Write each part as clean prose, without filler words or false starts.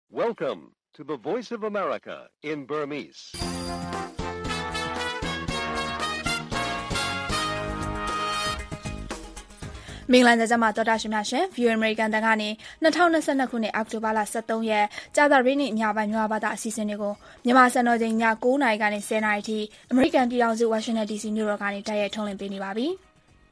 Welcome to the Voice of America in Burmese. ။မင်္ဂလာညချမ်းပါတော်တာရှင်များရှင် View American တန်ကနေ2022ခုနှစ်အောက်တိုဘာလ23ရက်ကြာသပတေးနေ့ညပိုင်းမြန်မာဘာသာအစီအစဉ်တွေကိုမြန်မာစံတော်ချိန်ည9:00နာရီကနေ10:00နာရီထိအမေရိကန်ပြည်ထောင်စု Washington DC မြို့တော်ကနေတိုက်ရိုက်ထုတ်လွှင့်ပေးနေပါပြီ။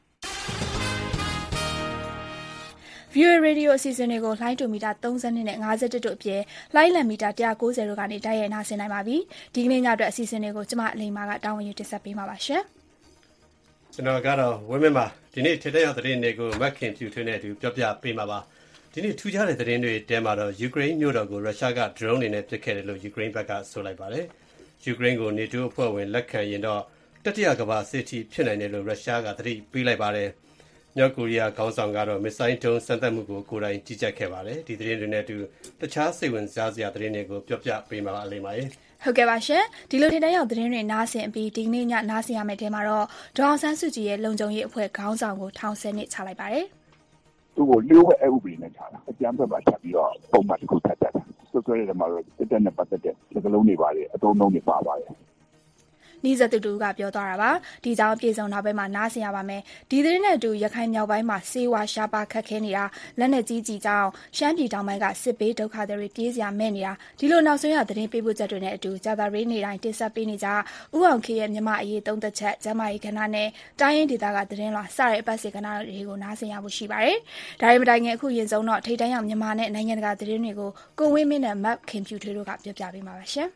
View Radio အစီအစဉ်တွေကိုလိုင်းတူမီတာ32နဲ့51တို့အပြင်လိုင်းလံမီတာ190တို့ကနေတိုက်ရိုက်နားဆင်နိုင်ပါပြီ။ဒီကနေ့ညအတွက်အစီအစဉ်တွေကိုကျမအလိမ္မာကတာဝန်ယူတင်ဆက်ပေးမှာပါရှင်။ကျွန်တော်ကတော့ဝင်းမင်းပါဒီနေ့ထိတဲ့ရောက်သတင်းတွေကိုမက်ခင်ဖြူထွေးနဲ့အတူပြောပြပေးမှာပါဒီနေ့ထူးခြားတဲ့သတင်းတွေတဲမှာတော့ယူကရိန်းမြို့တော်ကိုရုရှားက drone တွေနဲ့ပစ်ခဲ့တယ်လို့ယူကရိန်းဘက်ကဆိုလိုက်ပါတယ်ယူကရိန်းကို NATO အဖွဲ့ဝင်လက်ခံရင်တော့တတိယကမ္ဘာစစ်တီဖြစ်နိုင်တယ်လို့ရုရှားကသတိပေးလိုက်ပါတယ်မြောက်ကိုရီးယားခေါင်းဆောင်ကတော့မစ်ဆိုင်းဒုံးစမ်းသပ်မှုကိုကိုယ်တိုင်ကြီးကြပ်ခဲ့ပါတယ်ဒီသတင်းတွေနဲ့အတူတခြားစိတ်ဝင်စားစရာသတင်းတွေကိုပြောပြပေးမှာပါအလိမ္မာရေးဟုတ်ကဲ့ပါရှင်ဒီလိုထင်တဲ့ရောက်သတင်းတွေနားဆင်ပြီးဒီနေ့ညနားဆင်ရမယ့်တဲမှာတော့ဒေါအောင်ဆန်းစုကြည်ရဲ့လုံခြုံရေးအဖွဲ့ခေါင်းဆောင်ကိုထောင်ဆယ်နှစ်ချလိုက်ပါတယ်သူ့ကိုလျှို့ဝှက်ဥပဒေနဲ့ချတာအကြမ်းဖက်ပါချပြီးတော့ပုံမှန်တစ်ခုထပ်တက်တာဆွဆွဲရတဲ့မှာတော့တက်တက်နဲ့ပတ်သက်တဲ့စကလုံးတွေပါတယ်အသုံးအနှုန်းတွေပါပါတယ်နီးစပ်သူကပြောသွားတာပါဒီကြောင်ပြေဆုံးနောက်ပိုင်းမှာနားဆင်ရပါမယ်ဒီသတင်းနဲ့အတူရခိုင်မြောက်ပိုင်းမှာစေဝါရှားပါခက်ခဲနေတာလက်နဲ့ကြီးကြောင်ရှမ်းပြည်တောင်ပိုင်းကစစ်ဘေးဒုက္ခတွေပြေးစရာမဲ့နေတာဒီလိုနောက်ဆုံးရသတင်းပေးပို့ချက်တွေနဲ့အတူကြာသပတေးနေ့တိုင်းတင်ဆက်ပေးနေကြဥအောင်ခေရဲ့မြမအရေးသုံးသက်ချက်ကျမ်းမာရေးကဏ္ဍနဲ့တိုင်းရင်းဒေသကသတင်းလွှာစတဲ့အပတ်စဉ်ကဏ္ဍတွေကိုနားဆင်ရဖို့ရှိပါတယ်ဒါရီမတိုင်ခင်အခုရင်ဆုံးတော့ထိတ်တန်းရောက်မြန်မာနဲ့နိုင်ငံတကာသတင်းတွေကိုကိုဝင်းမင်းနဲ့မတ်ခင်ဖြူထွေးတို့ကပြောပြပေးမှာပါရှင်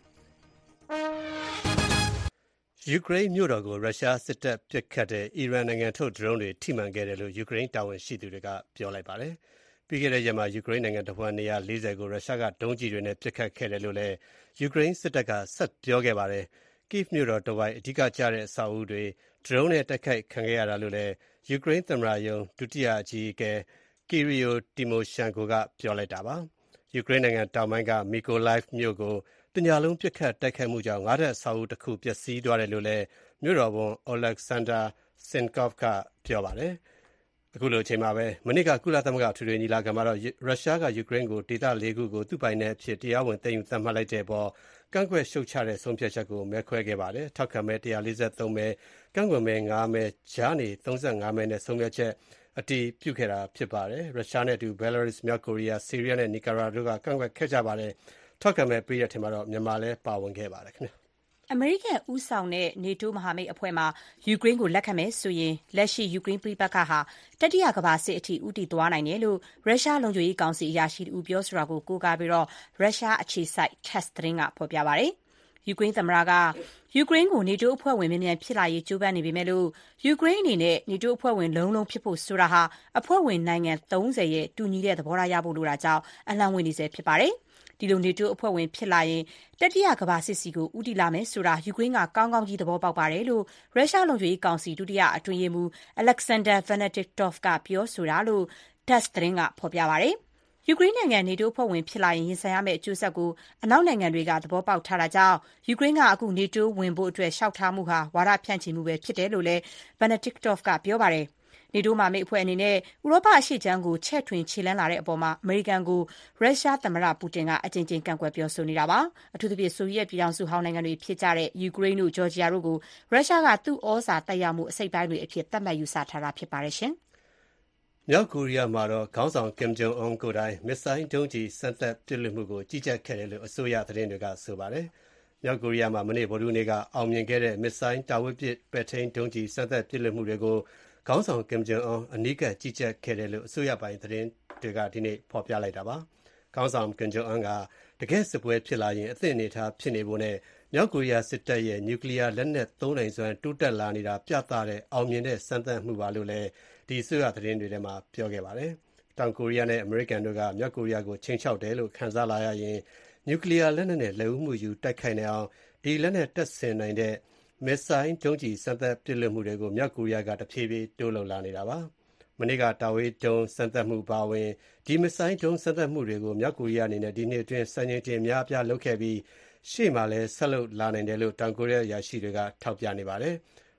ယူကရိန်းမြို့တော်ကိုရုရှားစစ်တပ်ပစ်ခတ်တဲ့အီရန်နိုင်ငံထုတ်ဒရုန်းတွေထိမှန်ခဲ့တယ်လို့ယူကရိန်းတာဝန်ရှိသူတွေကပြောလိုက်ပါတယ်။ပြီးခဲ့တဲ့ရက်မှာယူကရိန်းနိုင်ငံတစ်ဝန်းနေရာ40ကိုရုရှားကဒုံးကျည်တွေနဲ့ပစ်ခတ်ခဲ့တယ်လို့လည်းယူကရိန်းစစ်တပ်ကဆက်ပြောခဲ့ပါတယ်။ Kyiv မြို့တော်တစ်ဝိုက်အဓိကကျတဲ့အဆောက်အဦတွေဒရုန်းနဲ့တိုက်ခိုက်ခံခဲ့ရတာလို့လည်းယူကရိန်းသမ္မတရုံးဒုတိယအကြီးအကဲ Kyrylo Tymoshenko ကပြောလိုက်တာပါ။ယူကရိန်းနိုင်ငံတောင်ပိုင်းက Mykolaiv မြို့ကိုတညလုံးပစ်ခတ်တိုက်ခိုက်မှုကြောင့်ငါးထပ်အဆောက်အဦတစ်ခုပျက်စီးသွားတယ်လို့လည်းမြို့တော်ဝန် Oleksandr Senkov ကပြောပါတယ်။အခုလိုအချိန်မှာပဲမနေ့ကကုလသမဂ္ဂထွေထွေညီလာခံမှာတော့ရုရှားကယူကရိန်းကိုဒေသ၄ခုကိုသူ့ပိုင်နယ်အဖြစ်တရားဝင်သိမ်းယူသတ်မှတ်လိုက်တဲ့အပေါ်ကန့်ကွက်ရှုတ်ချတဲ့ဆုံးဖြတ်ချက်ကိုမဲခွဲခဲ့ပါတယ်။ထောက်ခံမဲ143မဲကန့်ကွက်မဲ9မဲကြားနေ35မဲနဲ့ဆုံးဖြတ်ချက်အတည်ပြုခဲ့တာဖြစ်ပါတယ်။ရုရှားနဲ့အတူဘယ်လာရုစ်မြောက်ကိုရီးယားဆီးရီးယားနဲ့နီကာရာတို့ကကန့်ကွက်ခဲ့ကြပါတယ်။ထောက်ခံမဲ့ပေးတဲ့ထင်မှာတော့မြန်မာလည်းပါဝင်ခဲ့ပါတယ်ခင်ဗျ။အမေရိကန်ဦးဆောင်တဲ့ NATO မဟာမိတ်အဖွဲ့မှာယူကရိန်းကိုလက်ခံမယ်ဆိုရင်လက်ရှိယူကရိန်းပြည်ပခါဟာတတိယကမ္ဘာစစ်အထိဦးတည်သွားနိုင်တယ်လို့ရုရှားလုံခြုံရေးကောင်စီအရာရှိဦးပြောဆိုတာကိုကိုးကားပြီးရုရှားအခြေစိုက် TASS သတင်းကဖော်ပြပါတယ်။ယူကရိန်းသမ္မတကယူကရိန်းကို NATO အဖွဲ့ဝင်မြန်ဖြစ်လာရေးကြိုးပမ်းနေပေမဲ့လို့ယူကရိန်းအနေနဲ့ NATO အဖွဲ့ဝင်လုံးဖြစ်ဖို့ဆိုတာဟာအဖွဲ့ဝင်နိုင်ငံ30ရဲ့တူညီတဲ့သဘောထားရဖို့လိုတာကြောင့်အလှမ်းဝေးနေစေဖြစ်ပါတယ်။ဒီလို NATO အဖွဲ့ဝင်ဖြစ်လာရင်တတိယကမ္ဘာစစ်စီကိုဦးတည်လာမယ်ဆိုတာယူကရိန်းကကောင်းကောင်းကြီးသဘောပေါက်ပါတယ်လို့ရုရှားလုံခြုံရေးကောင်စီဒုတိယအတွင်းရေးမှူး Alexander Venediktov ကပြောဆိုတာလို့ TASS သတင်းကဖော်ပြပါတယ်။ယူကရိန်းနိုင်ငံ NATO အဖွဲ့ဝင်ဖြစ်လာရင်ရင်ဆိုင်ရမယ့်အကျိုးဆက်ကိုအနောက်နိုင်ငံတွေကသဘောပေါက်ထားတာကြောင့်ယူကရိန်းကအခု NATO ဝင်ဖို့အတွက်လျှောက်ထားမှုဟာဝါဒဖြန့်ချီမှုပဲဖြစ်တယ်လို့လည်း Venediktov ကပြောပါတယ်။ NATO မဟာမိတ်အဖွဲ့အနေနဲ့ဥရောပအရှေ့ခြမ်းကိုချဲ့ထွင်ခြေလှမ်းလာတဲ့အပေါ်မှာအမေရိကန်ကိုရုရှားသမ္မတပူတင်ကအကြိမ်ကြိမ်ကန့်ကွက်ပြောဆိုနေတာပါ။အထူးသဖြင့်ဆိုဗီယက်ပြည်ထောင်စုဟောင်းနိုင်ငံတွေဖြစ်ကြတဲ့ယူကရိန်းတို့ဂျော်ဂျီယာတို့ကိုရုရှားကသူ့ဩဇာတက်ရောက်မှုအစိတ်ပိုင်းတွေအဖြစ်သတ်မှတ်ယူဆထားတာဖြစ်ပါတယ်ရှင်။မြောက်ကိုရီးယားမှာတော့ခေါင်းဆောင်ကင်ဂျုံအွန်ကိုယ်တိုင်မစ်ဆိုင်းဒုံးကျည်စမ်းသပ်ပစ်လွှတ်မှုကိုကြီးကြပ်ခဲ့တယ်လို့အစိုးရသတင်းတွေကဆိုပါတယ်။မြောက်ကိုရီးယားမှာမနေ့ဗုဒ္ဓဟူးနေ့ကအောင်မြင်ခဲ့တဲ့မစ်ဆိုင်းတာဝစ်ပစ်ပဲ့ထိန်းဒုံးကျည်စမ်းသပ်ပစ်လွှတ်မှုတွေကိုခေါင်းဆောင်ကင်ဂျုံအွန်အနီးကပ်ကြီးကြပ်ခဲ့တယ်လို့အစိုးရပိုင်းသတင်းတွေကဒီနေ့ဖော်ပြလိုက်တာပါ။ခေါင်းဆောင်ကင်ဂျုံအွန်ကတကယ့်စစ်ပွဲဖြစ်လာရင်အသင့်အနေထားဖြစ်နေဖို့နဲ့မြောက်ကိုရီးယားစစ်တပ်ရဲ့နျူကလ িয়ার လက်နက်သုံးနိုင်စွမ်းတိုးတက်လာနေတာပြသတဲ့အောင်မြင်တဲ့စမ်းသပ်မှုပါလို့လည်းဒီအစိုးရသတင်းတွေထဲမှာပြောခဲ့ပါတယ်။တောင်ကိုရီးယားနဲ့အမေရိကန်တို့ကမြောက်ကိုရီးယားကိုချိန်ချောက်တယ်လို့ခန်းစားလာရရင်နျူကလ িয়ার လက်နက်နဲ့လက်ဦးမှုယူတိုက်ခိုက်နိုင်အောင်ဒီလက်နက်တပ်ဆင်နိုင်တဲ့မစ်ဆိုင်းဒုံးကျည်စမ်းသပ်ပစ်လွှတ်မှုတွေကိုမြောက်ကိုရီးယားကတဖြည်းဖြည်းတိုးလုပ်လာနေတာပါ။မနေ့ကတာဝေးဒုံးစမ်းသပ်မှုပါဝင်ဒီမစ်ဆိုင်းဒုံးစမ်းသပ်မှုတွေကိုမြောက်ကိုရီးယားအနေနဲ့ဒီနှစ်အတွင်းစံချိန်တင်များပြားလုပ်ခဲ့ပြီးရှေ့မှာလည်းဆက်လုပ်လာနိုင်တယ်လို့တောင်ကိုရီးယားအရာရှိတွေကထောက်ပြနေပါတယ်။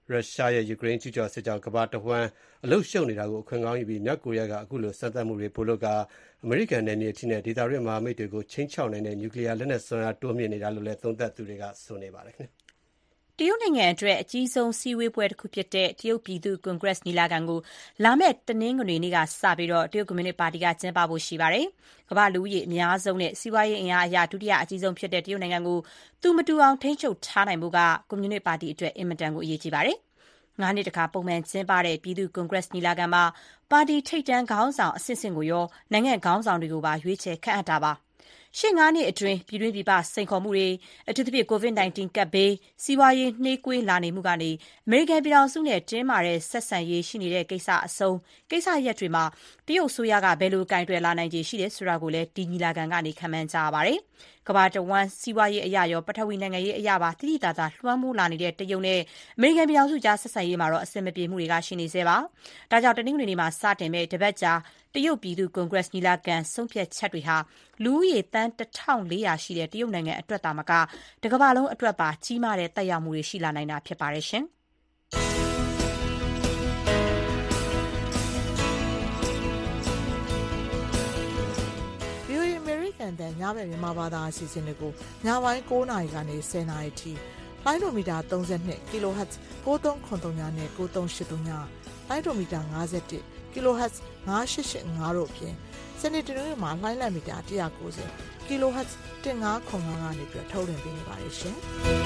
ရုရှားရဲ့ယူကရိန်းကျူးကျော်စစ်ကြောင့်ကမ္ဘာတဝန်းအလုရှုပ်နေတာကိုအခွင့်ကောင်းယူပြီးမြောက်ကိုရီးယားကအခုလိုစမ်းသပ်မှုတွေပိုလုပ်ကာအမေရိကန်နယ်မြေအထိနဲ့ဒေသတွင်းမဟာမိတ်တွေကိုခြိမ်းခြောက်နိုင်တဲ့နျူကလီးယားလက်နက်စွမ်းအားတိုးမြှင့်နေတာလို့လည်းသုံးသပ်သူတွေကဆိုနေပါတယ်ခင်ဗျာတရုတ်နိုင်ငံအတွက်အကြီးဆုံးစည်းဝေးပွဲတစ်ခုဖြစ်တဲ့တရုတ်ပြည်သူ့ကွန်ဂရက်ညီလာခံကိုလာမယ့်တနင်္ဂနွေနေ့ကစပြီးတရုတ်ကွန်မြူနစ်ပါတီကကျင်းပဖို့ရှိပါတယ်။ကမ္ဘာလူဦးရေအများဆုံးနဲ့စီးပွားရေးအင်အားအရဒုတိယအကြီးဆုံးဖြစ်တဲ့တရုတ်နိုင်ငံကိုသူမတူအောင်ထိန်းချုပ်ထားနိုင်ဖို့ကကွန်မြူနစ်ပါတီအတွက်အင်မတန်ကိုအရေးကြီးပါတယ်။၅နှစ်တခါပုံမှန်ကျင်းပတဲ့ပြည်သူ့ကွန်ဂရက်ညီလာခံမှာပါတီထိပ်တန်းခေါင်းဆောင်အဆင့်ကိုရောနိုင်ငံခေါင်းဆောင်တွေကိုပါရွေးချယ်ခန့်အပ်တာပါ။ရှေ့၅နှစ်အတွင်းပြည်တွင်းပြည်ပစိန်ခေါ်မှုတွေအထူးသဖြင့် COVID-19 ကပ်ဘေးစီးပွားရေးနှေးကွေးလာနေမှုကနေအမေရိကန်ပြည်ထောင်စုနဲ့တင်းမာတဲ့ဆက်ဆံရေးရှိနေတဲ့ကိစ္စအဆုံးကိစ္စရပ်တွေမှာတရုတ်အစိုးရကဘယ်လိုကင်တွယ်လာနိုင်ခြေရှိတယ်ဆိုတာကိုလည်းဒီညီလာခံကနေခန့်မှန်းကြရပါတယ်။ကမ္ဘာတဝန်းစီးပွားရေးအရရောပထဝီနိုင်ငံရေးအရပါတိတိကျကျလွှမ်းမိုးလာနေတဲ့တရုတ်နဲ့အမေရိကန်ပြည်ထောင်စုကြားဆက်ဆံရေးမှာတော့အဆင်မပြေမှုတွေကရှိနေသေးပါ။ဒါကြောင့်တနင်္ဂနွေနေ့မှာစတင်မဲ့တပတ်ကြာတရုတ်ပြည်သူ့ကွန်ဂရက်ညီလာခံဆုံးဖြတ်ချက်တွေဟာလူဦးရေသန်း1400ရှိတဲ့တရုတ်နိုင်ငံအတွက်သာမကတကမ္ဘာလုံးအတွက်ပါကြီးမားတဲ့သက်ရောက်မှုတွေရှိလာနိုင်တာဖြစ်ပါတယ်ရှင်။တန်ညမဲ့မြန်မာဘာသာအစီအစဉ်တွေကိုညပိုင်း9နာရီကနေ10နာရီထိလိုင်းဒိုမီတာ32 kHz 9393နဲ့9383ညလိုင်းဒိုမီတာ51 kHz 9885တို့အပြင်စနေတနင်္ဂနွေမှာလိုင်းလံမီတာ190 kHz 1505ကနေပြီးထုတ်လွှင့်ပေးနေပါတယ်ရှင်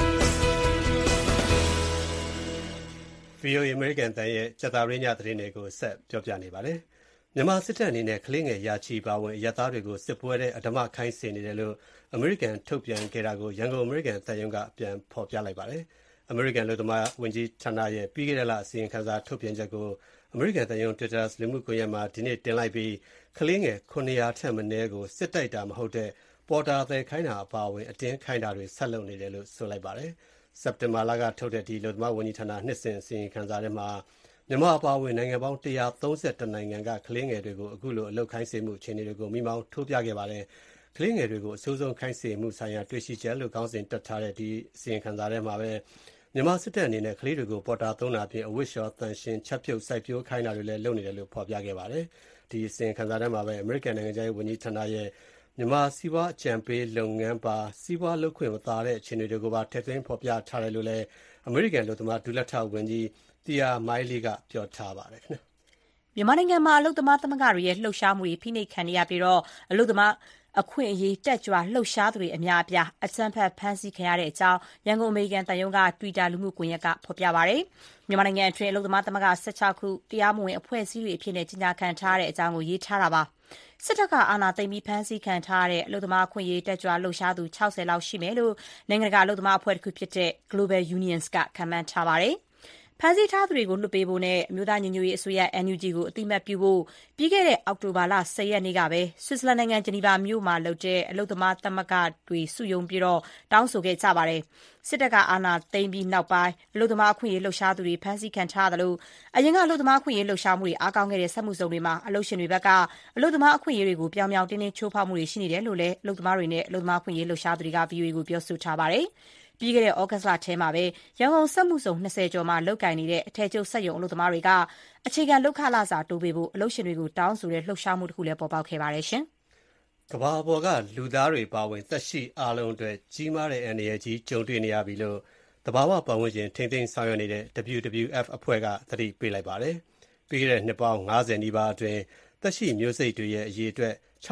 ။ VOA American တန်ရဲ့စက်တာရင်းညသတင်းတွေကိုဆက်ပြောပြနေပါတယ်။မြန်မာစစ်တပ်အနေနဲ့ကလေးငယ်ရာချီပါဝင်အရပ်သားတွေကိုစစ်ပွဲတဲ့အဓမ္မခိုင်းစေနေတယ်လို့အမေရိကန်ထုတ်ပြန်ခဲ့တာကိုရန်ကုန်အမေရိကန်တပ်ရုံးကပြန်ဖော်ပြလိုက်ပါတယ်။အမေရိကန်လူသမားဝန်ကြီးဌာနရဲ့ပြီးခဲ့တဲ့လအစီရင်ခံစာထုတ်ပြန်ချက်ကိုအမေရိကန်တပ်ရုံး Twitter လူမှုကွန်ရက်မှာဒီနေ့တင်လိုက်ပြီးကလေးငယ်900ထက်မနည်းကိုစစ်တိုက်တာမဟုတ်တဲ့ပေါ်တာသည်ခိုင်းတာအပါအဝင်အတင်းခိုင်းတာတွေဆက်လုပ်နေတယ်လို့ဆိုလိုက်ပါတယ်။စက်တင်ဘာလကထုတ်တဲ့ဒီလူသမားဝန်ကြီးဌာနနှစ်စဉ်အစီရင်ခံစာထဲမှာမြန်မာအပါအဝင်နိုင်ငံပေါင်း131နိုင်ငံကကလေးငယ်တွေကိုအခုလိုအလုပ်ခိုင်းစေမှုအခြေအနေတွေကိုမိမောင်းထိုးပြခဲ့ပါတယ်။ကလေးငယ်တွေကိုအဆိုးဆုံးခိုင်းစေမှုဆိုင်ရာတွေ့ရှိချက်လို့ခေါင်းစဉ်တက်ထားတဲ့ဒီအစီရင်ခံစာထဲမှာပဲမြန်မာစစ်တပ်အနေနဲ့ကလေးတွေကိုပေါ်တာသုံးတာအပြင်အဝတ်လျှော်တန်ရှင်းချက်ပြုတ်စိုက်ပျိုးခိုင်းတာတွေလည်းလုပ်နေတယ်လို့ဖော်ပြခဲ့ပါတယ်။ဒီအစီရင်ခံစာထဲမှာပဲအမေရိကန်နိုင်ငံခြားရေးဝန်ကြီးဌာနရဲ့မြန်မာစီးပွားအကြံပေးလုပ်ငန်းပါစီးပွားလုပ်ခွင့်မသာတဲ့အခြေအနေတွေကိုပါထည့်သွင်းဖော်ပြထားတယ်လို့လည်းအမေရိကန်လူသမားဒုလက်ထောက်ဝန်ကြီးတီယာမိုင်လီကပြောထားပါတယ်ခင်ဗျမြန်မာနိုင်ငံမှာအလုပ်သမားသမဂ္ဂတွေရဲ့လှုပ်ရှားမှုတွေဖိနှိပ်ခံနေရပြီးတော့အလုပ်သမားအခွင့်အရေးတက်ကြွလှုပ်ရှားသူတွေအများအပြားအကြမ်းဖက်ဖမ်းဆီးခံရတဲ့အကြောင်းရန်ကုန်အမေရိကန်တပ်ရုံးက Twitter လူမှုကွန်ရက်ကဖော်ပြပါတယ်။မြန်မာနိုင်ငံအတွင်းအလုပ်သမားသမဂ္ဂ16ခုတရားမဝင်အဖွဲ့အစည်းတွေအဖြစ်နဲ့ကြီးညာခံထားတဲ့အကြောင်းကိုရေးထားတာပါ။စစ်တပ်ကအာဏာသိမ်းပြီးဖမ်းဆီးခံထားရတဲ့အလုပ်သမားအခွင့်အရေးတက်ကြွလှုပ်ရှားသူ60လောက်ရှိမယ်လို့နိုင်ငံတကာအလုပ်သမားအဖွဲ့တစ်ခုဖြစ်တဲ့ Global Unions ကခန့်မှန်းထားပါတယ်။ဖမ်းဆီးထားသူတွေကိုလွှတ်ပေးဖို့နဲ့အမျိုးသားညီညွတ်ရေးအစိုးရ NUG ကိုအသိအမှတ်ပြုဖို့ပြီးခဲ့တဲ့အောက်တိုဘာလ10ရက်နေ့ကပဲဆွစ်ဇာလန်နိုင်ငံဂျနီဗာမြို့မှာလုပ်တဲ့အလုပ်သမားသမဂ္ဂတွေစုရုံးပြီးတော့တောင်းဆိုခဲ့ကြပါတယ်။စစ်တပ်ကအာဏာသိမ်းပြီးနောက်ပိုင်းအလုပ်သမားအခွင့်အရေးလှုပ်ရှားသူတွေဖမ်းဆီးခံထားတယ်လို့အရင်ကအလုပ်သမားအခွင့်အရေးလှုပ်ရှားမှုတွေအားကောင်းခဲ့တဲ့စက်မှုစုံတွေမှာအလုပ်ရှင်တွေဘက်ကအလုပ်သမားအခွင့်အရေးတွေကိုပြောင်ပြောင်တင်းတင်းချိုးဖောက်မှုတွေရှိနေတယ်လို့လည်းအလုပ်သမားတွေနဲ့အလုပ်သမားအခွင့်အရေးလှုပ်ရှားသူတွေက VOA ကိုပြောဆိုထားပါတယ်။ပြီးခဲ့တဲ့ဩဂတ်စ်လထဲမှာပဲရန်ကုန်စက်မှုစုံ20ကျော်မှာလုပ်ကိုင်နေတဲ့အထည်ချုပ်စက်ရုံအလုပ်သမားတွေကအခြေခံလုပ်ခလစာတိုးပေးဖို့အလုပ်ရှင်တွေကိုတောင်းဆိုတဲ့လှုပ်ရှားမှုတစ်ခုလည်းပေါ်ပေါက်ခဲ့ပါတယ်ရှင်။ကမ္ဘာပေါ်ကလူသားတွေပါဝင်သက်ရှိအားလုံးအတွက်ကြီးမားတဲ့အန္တရာယ်ကြီးကြုံတွေ့နေရပြီလို့တဘာဝပတ်ဝန်းကျင်ထိန်းသိမ်းဆောင်ရွက်နေတဲ့ WWF အဖွဲ့ကသတိပေးလိုက်ပါတယ်။ပြီးခဲ့တဲ့နှစ်ပေါင်း50နီးပါးအတွင်းသက်ရှိမျိုးစိတ်တွေရဲ့အရေးအတွက်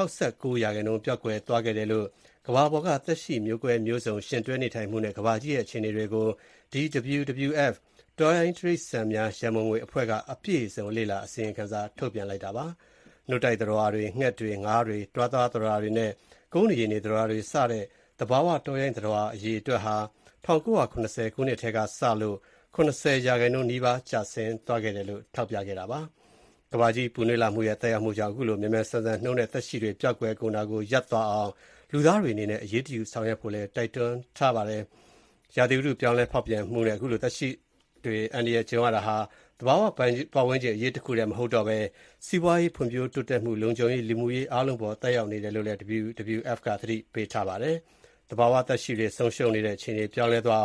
69%ပျောက်ကွယ်သွားခဲ့တယ်လို့ကမ္ဘာပေါ်ကသက်ရှိမျိုးကွဲမျိုးစုံရှင်တွဲနေထိုင်မှုနဲ့ကမ္ဘာကြီးရဲ့အခြေအနေတွေကို WWF တော်ရိုင်းတရိတ်ဆန်များရန်ပုံငွေအဖွဲ့ကအပြည့်အစုံလေ့လာအစီရင်ခံစာထုတ်ပြန်လိုက်တာပါ။နှုတ်တိုက်သတ္တဝါတွေငှက်တွေငါးတွေတွားသွားသတ္တဝါတွေနဲ့ကုန်းနေနေသတ္တဝါတွေစတဲ့သဘာဝတော်ရိုင်းသတ္တဝါအရေးအတွက်ဟာ1990ခုနှစ်ထဲကစလို့90%နီးပါးကျဆင်းသွားခဲ့တယ်လို့ထောက်ပြခဲ့တာပါ။ကမ္ဘာကြီးပူနွေးလာမှုရဲ့သက်ရောက်မှုကြောင့်အခုလိုမြန်မြန်ဆန်ဆန်နှုန်းတဲ့သက်ရှိတွေပျောက်ကွယ်ကုန်တာကိုရပ်သွားအောင်လူသားတွေအနေနဲ့အရေးတယူဆောင်ရွက်ဖို့လည်းတိုက်တွန်းထားပါတယ်။ရာသီဥတုပြောင်းလဲဖောက်ပြန်မှုနဲ့အခုလိုသက်ရှိတွေအန္တရာယ်ကြုံရတာဟာသဘာဝပတ်ဝန်းကျင်အရေးတစ်ခုတည်းမဟုတ်တော့ဘဲစီးပွားရေးဖွံ့ဖြိုးတိုးတက်မှုလုံခြုံရေးလူမှုရေးအားလုံးပေါ်သက်ရောက်နေတယ်လို့လည်း WWF ကသတိပေးထားပါတယ်။သဘာဝသက်ရှိတွေဆုံးရှုံးနေတဲ့အခြေအနေပြောင်းလဲသွားအောင်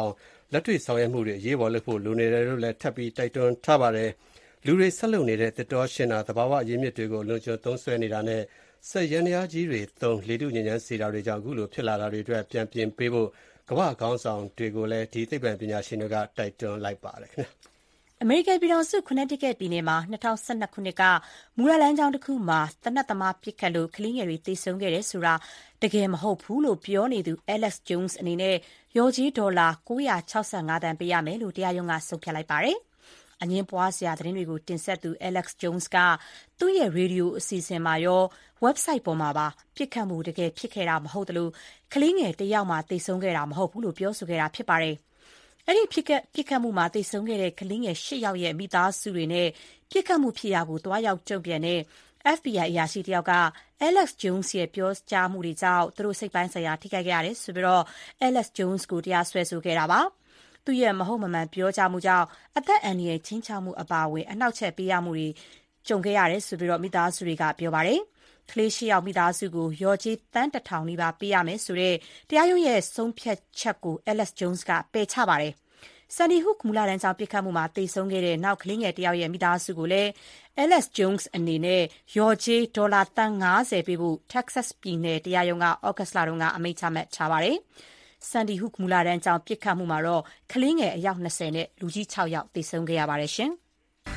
လက်တွေ့ဆောင်ရွက်မှုတွေအရေးပေါ်လုပ်ဖို့လိုနေတယ်လို့လည်းထပ်ပြီးတိုက်တွန်းထားပါတယ်။လူတွေဆက်လုပ်နေတဲ့သစ်တောရှင်းတာ၊သဘာဝအရင်းမြစ်တွေကိုလွန်ကျွံသုံးစွဲနေတာနဲ့စက်ယန္တရားကြီးတွေသုံးလေထုညစ်ညမ်းစေတာတွေကြောင့်အခုလိုဖြစ်လာတာတွေအတွက်ပြန်ပြင်ပေးဖို့ကမ္ဘာ့ခေါင်းဆောင်တွေကိုလည်းဒီသိပ္ပံပညာရှင်တွေကတိုက်တွန်းလိုက်ပါတယ်ခင်ဗျာအမေရိကန်ပြည်ထောင်စု Connecticut ပြည်နယ်မှာ2012 ခုနှစ်ကမူလလမ်းကြောင်းတစ်ခုမှာသေနတ်သမားပစ်ခတ်လို့ကလေးငယ်တွေသေဆုံးခဲ့တယ်ဆိုတာတကယ်မဟုတ်ဘူးလို့ပြောနေသူ Alex Jones အနေနဲ့လျော်ကြေးဒေါ်လာ965 သန်းပေးရမယ်လို့တရားရုံးကဆုံးဖြတ်လိုက်ပါတယ်။အငြင်းပွားစရာသတင်းတွေကိုတင်ဆက်သူ Alex Jones ကသူ့ရဲ့ရေဒီယိုအစီအစဉ်မှာရော website ပေါ်မှာပါပစ်ခတ်မှုတကယ်ဖြစ်ခဲ့တာမဟုတ်သလိုကလေးငယ်တစ်ယောက်မှသေဆုံးခဲ့တာမဟုတ်ဘူးလို့ပြောဆိုခဲ့တာဖြစ်ပါတယ်။အဲ့ဒီပစ်ခတ်မှုမှာသေဆုံးခဲ့တဲ့ကလေးငယ်8ယောက်ရဲ့မိသားစုတွေနဲ့ပစ်ခတ်မှုဖြစ်ရာကိုတွားရောက်တုံ့ပြန်တဲ့ FBI အရာရှိတစ်ယောက်က Alex Jones ရဲ့ပြောကြားမှုတွေကြောင့်သူတို့စိတ်ပိုင်းဆိုင်ရာထိခိုက်ခဲ့ရတယ်ဆိုပြီးAlex Jones ကိုတရားစွဲဆိုခဲ့တာပါ။သူ့ရဲ့မဟုတ်မမှန်ပြောကြားမှုကြောင့်အသက်အန္တရာယ်ခြိမ်းခြောက်မှုအပါအဝင်အနှောက်အယှက်ပေးရမှုတွေကြုံခဲ့ရတယ်ဆိုပြီးမိသားစုတွေကပြောပါတယ်။ကလေး8ယောက်မိသားစုကိုလျော်ကြေးသန်း1000နီးပါးပေးရမယ်ဆိုတဲ့တရားရုံးရဲ့ဆုံးဖြတ်ချက်ကို Alex Jones ကပယ်ချပါတယ်။ Sandy Hook မူလတန်းကျောင်းပစ်ခတ်မှုမှာသေဆုံးခဲ့တဲ့နောက်ကလေးငယ်တစ်ယောက်ရဲ့မိသားစုကိုလည်း Alex Jones အနေနဲ့လျော်ကြေးဒေါ်လာသန်း50ပေးဖို့ Texas ပြည်နယ်တရားရုံးကဩဂတ်စ်လတုန်းကအမိန့်ချမှတ်ထားပါတယ်။ Sandy Hook မူလတန်းကျောင်းပစ်ခတ်မှုမှာတော့ကလေးငယ်အယောက်20နဲ့လူကြီး6ယောက်သေဆုံးခဲ့ရပါတယ်ရှင်။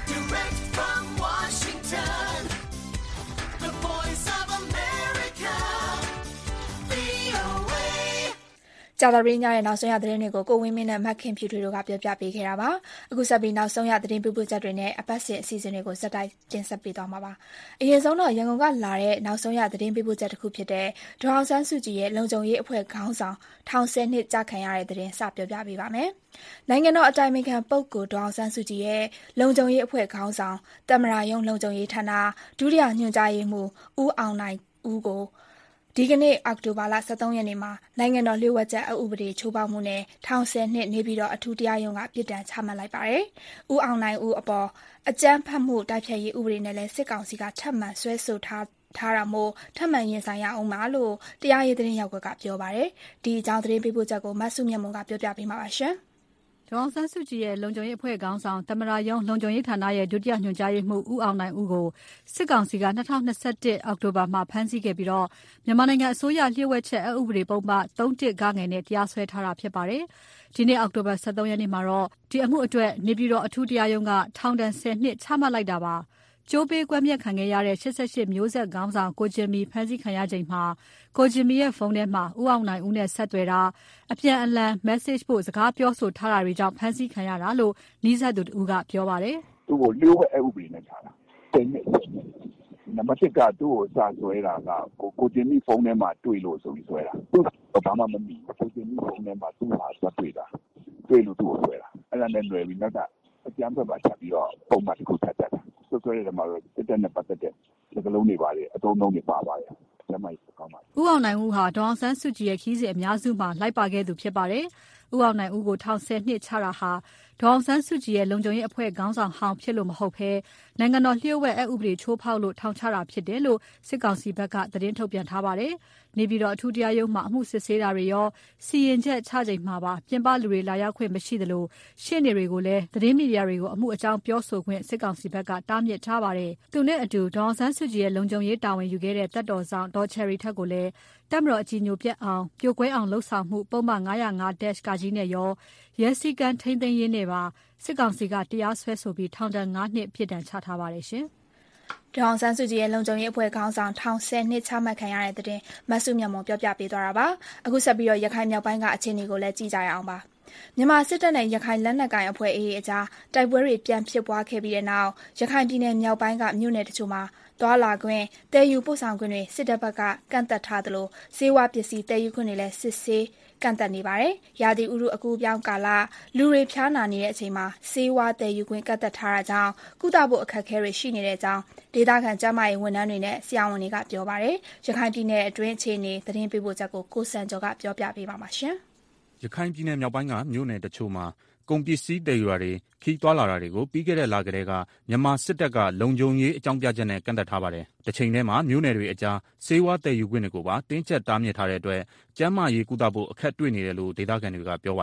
ကြာသပတေးညရဲ့နောက်ဆုံးရသတင်းတွေကိုကိုဝင်းမင်းနဲ့မက်ခင်ဖြူထွေတို့ကပြောပြပေးခဲ့တာပါ။အခုဆက်ပြီးနောက်ဆုံးရသတင်းပြပချက်တွေနဲ့အပတ်စဉ်အစီအစဉ်တွေကိုစက်တိုက်တင်ဆက်ပေးသွားမှာပါ။အရင်ဆုံးတော့ရန်ကုန်ကလာတဲ့နောက်ဆုံးရသတင်းပြပချက်တစ်ခုဖြစ်တဲ့ဒေါ်အောင်ဆန်းစုကြည်ရဲ့လုံခြုံရေးအဖွဲ့ခေါင်းဆောင်10နှစ်ကြာခံရတဲ့သတင်းစပြောပြပေးပါမယ်။နိုင်ငံတော်အတိုင်ပင်ခံပုဂ္ဂိုလ်ဒေါ်အောင်ဆန်းစုကြည်ရဲ့လုံခြုံရေးအဖွဲ့ခေါင်းဆောင်သမ္မတရုံးလုံခြုံရေးဌာနဒုတိယညွှန်ကြားရေးမှူးဦးအောင်နိုင်ဦးကိုဒီကနေ့အောက်တိုဘာလ13ရက်နေ့မှာနိုင်ငံတော်လျှို့ဝှက်ချက်အက်ဥပဒေချိုးဖောက်မှုနဲ့10နှစ်နေပြည်တော်အထူးတရားရုံးကပြစ်ဒဏ်ချမှတ်လိုက်ပါတယ်။ဦးအောင်နိုင်ဦးအပေါ်အကြမ်းဖက်မှုတိုက်ဖျက်ရေးဥပဒေနဲ့လည်းစစ်ကောင်စီကထပ်မံဆွဲဆိုထားတာမို့ထပ်မံရင်ဆိုင်ရအောင်ပါလို့တရားရေးသတင်းရောက်ကွက်ကပြောပါတယ်။ဒီအကြောင်းသတင်းပေးပို့ချက်ကိုမဆုမြတ်မွန်ကပြောပြပေးမှာပါရှင်။ဒေါ်အောင်ဆန်းစုကြည်ရဲ့လုံခြုံရေးအဖွဲ့ခေါင်းဆောင်သမ္မတရုံးလုံခြုံရေးဌာနရဲ့ဒုတိယညွှန်ကြားရေးမှူးဦးအောင်နိုင်ဦးကိုစစ်ကောင်စီက2021အောက်တိုဘာမှာဖမ်းဆီးခဲ့ပြီးမြန်မာနိုင်ငံအစိုးရလျှို့ဝှက်ချက်အက်ဥပဒေပုံမှ31ဂငယ်နဲ့တရားစွဲထားတာဖြစ်ပါတယ်။ဒီနေ့အောက်တိုဘာ13ရက်နေ့မှာတော့ဒီအမှုအတွက်နေပြည်တော်အထူးတရားရုံးကထောင်ဒဏ်10နှစ်ချမှတ်လိုက်တာပါ။ကျိုးပေးကွက်မြက်ခံခဲ့ရတဲ့88မျိုးဆက်ခေါင်းဆောင်ကိုဂျင်မီဖမ်းဆီးခံရချိန်မှာကိုဂျင်မီရဲ့ဖုန်းထဲမှာဦးအောင်နိုင်ဦးနဲ့ဆက်သွယ်တာအပြန်အလှန် message ပို့စကားပြောဆိုထားတာတွေကြောင့်ဖမ်းဆီးခံရတာလို့နီးစပ်သူတူကပြောပါတယ်။သူ့ကိုလျှို့ဝှက်အက်ဥပဒေနဲ့ချတာ။10နှစ်နံပါတ်1ကသူ့ကိုစာဆွဲတာကကိုဂျင်မီဖုန်းထဲမှာတွေ့လို့ဆိုပြီးဆွဲတာ။သူကဘာမှမမိဘူး။ကိုဂျင်မီဖုန်းထဲမှာသူ့ဟာဆွဲတွေ့တာ။တွေ့လို့သူ့ကိုဆွဲတာ။အဲ့ဒါနဲ့လွယ်ပြီးနောက်ကအကြမ်းဖက်ပါချက်ပြီးတော့ပုံမှန်တစ်ခုထပ်တက်တာ။ဆွဲတဲ့မှာတော့တက်တဲ့နဲ့ပတ်သက်တဲ့စကားလုံးတွေပါတယ်အသုံးအနှုန်းတွေပါပါတယ်။လက်မှတ်ကောင်းပါဦးအောင်နိုင်ဦးဟာဒေါ်အောင်ဆန်းစုကြည်ရဲ့ခီးစဉ်အများစုမှာလိုက်ပါခဲ့သူဖြစ်ပါတယ်။ဦးအောင်နိုင်ဦးကို10နှစ်ချတာဟာဒေါ်အောင်ဆန်းစုကြည်ရဲ့လုံခြုံရေးအဖွဲ့ခေါင်းဆောင်ဟောင်းဖြစ်လို့မဟုတ်ဘဲနိုင်ငံတော်လျှို့ဝှက်အက်ဥပဒေချိုးဖောက်လို့ထောင်ချတာဖြစ်တယ်လို့စစ်ကောင်စီဘက်ကသတင်းထုတ်ပြန်ထားပါတယ်။နေပြည်တော်အထူးတရားရုံးမှာအမှုစစ်ဆေးတာတွေရောစီရင်ချက်ချချိန်မှာပါပြင်ပလူတွေလာရောက်ခွင့်မရှိသလိုရှေ့နေတွေကိုလည်းသတင်းမီဒီယာတွေကိုအမှုအကြောင်းပြောဆိုခွင့်စစ်ကောင်စီဘက်ကတားမြစ်ထားပါတယ်။သူနဲ့အတူဒေါ်အောင်ဆန်းစုကြည်ရဲ့လုံခြုံရေးတာဝန်ယူခဲ့တဲ့တပ်တော်ဆောင်ဒေါ်ချယ်ရီထက်ကိုလည်းတပ်မတော်အကြီးညိုပြတ်အောင်ပြိုကွဲအောင်လှုပ်ဆောင်မှုပုံမှန်905-ကကြီးနဲ့ရောရဲစည်းကမ်းထိန်းသိမ်းရေးနဲ့ပါစစ်ကောင်စီကတရားစွဲဆိုပြီးထောင်ဒဏ်9နှစ်ပြစ်ဒဏ်ချထားပါတယ်ရှင်။ဒေါ်အောင်ဆန်းစုကြည်ရဲ့လုံခြုံရေးအဖွဲ့ခေါင်းဆောင်10နှစ်ချမှတ်ခံရတဲ့တဲ့မဆုမြတ်မွန်ပြောပြပေးသွားတာပါ။အခုဆက်ပြီးရခိုင်မြောက်ပိုင်းကအခြေအနေကိုလည်းကြည့်ကြရအောင်ပါ။မြန်မာစစ်တပ်နဲ့ရခိုင်လက်နက်ကိုင်အဖွဲ့ AA အကြားတိုက်ပွဲတွေပြန်ဖြစ်ပွားခဲ့ပြီးတဲ့နောက်ရခိုင်ပြည်နယ်မြောက်ပိုင်းကမြို့နယ်တချို့မှာသွာလာခွင့်တည်ယူပို့ဆောင်ခွင့်တွေစစ်တပ်ဘက်ကကန့်သက်ထားသလိုစေဝါပစ္စည်းတည်ယူခွင့်တွေလည်းစစ်ဆေးကန့်သက်နေပါတယ်။ရာသီဥတုအကူအပြောင်းကာလလူတွေဖျားနာနေတဲ့အချိန်မှာစေဝါတည်ယူခွင့်ကန့်သက်ထားတာကြောင့်ကုသဖို့အခက်အခဲတွေရှိနေတဲ့အကြောင်းဒေသခံကျန်းမာရေးဝန်ထမ်းတွေနဲ့ဆရာဝန်တွေကပြောပါတယ်။ရခိုင်ပြည်နယ်အတွင်းအခြေအနေသတင်းပေးပို့ချက်ကိုကိုစံကျော်ကပြောပြပေးပါမှာရှင်။ရခိုင်ပြည်နယ်မြောက်ပိုင်းကမြို့နယ်တချို့မှာကုန်ပစ္စည်းတည်ယူတာတွေခီးသွားလာတာတွေကိုပြီးခဲ့တဲ့လကတည်းကမြန်မာစစ်တပ်ကလုံခြုံရေးအကြောင်းပြချက်နဲ့ကန့်သတ်ထားပါတယ်။တစ်ချိန်တည်းမှာမြို့နယ်တွေအကြားစေဝါတည်ယူခွင့်တွေကိုပါတင်းကျပ်တားမြစ်ထားတဲ့အတွက်ကျန်းမာရေးကုသဖို့အခက်တွေ့နေတယ်လို့ဒေသခံတွေကပြောပါတယ်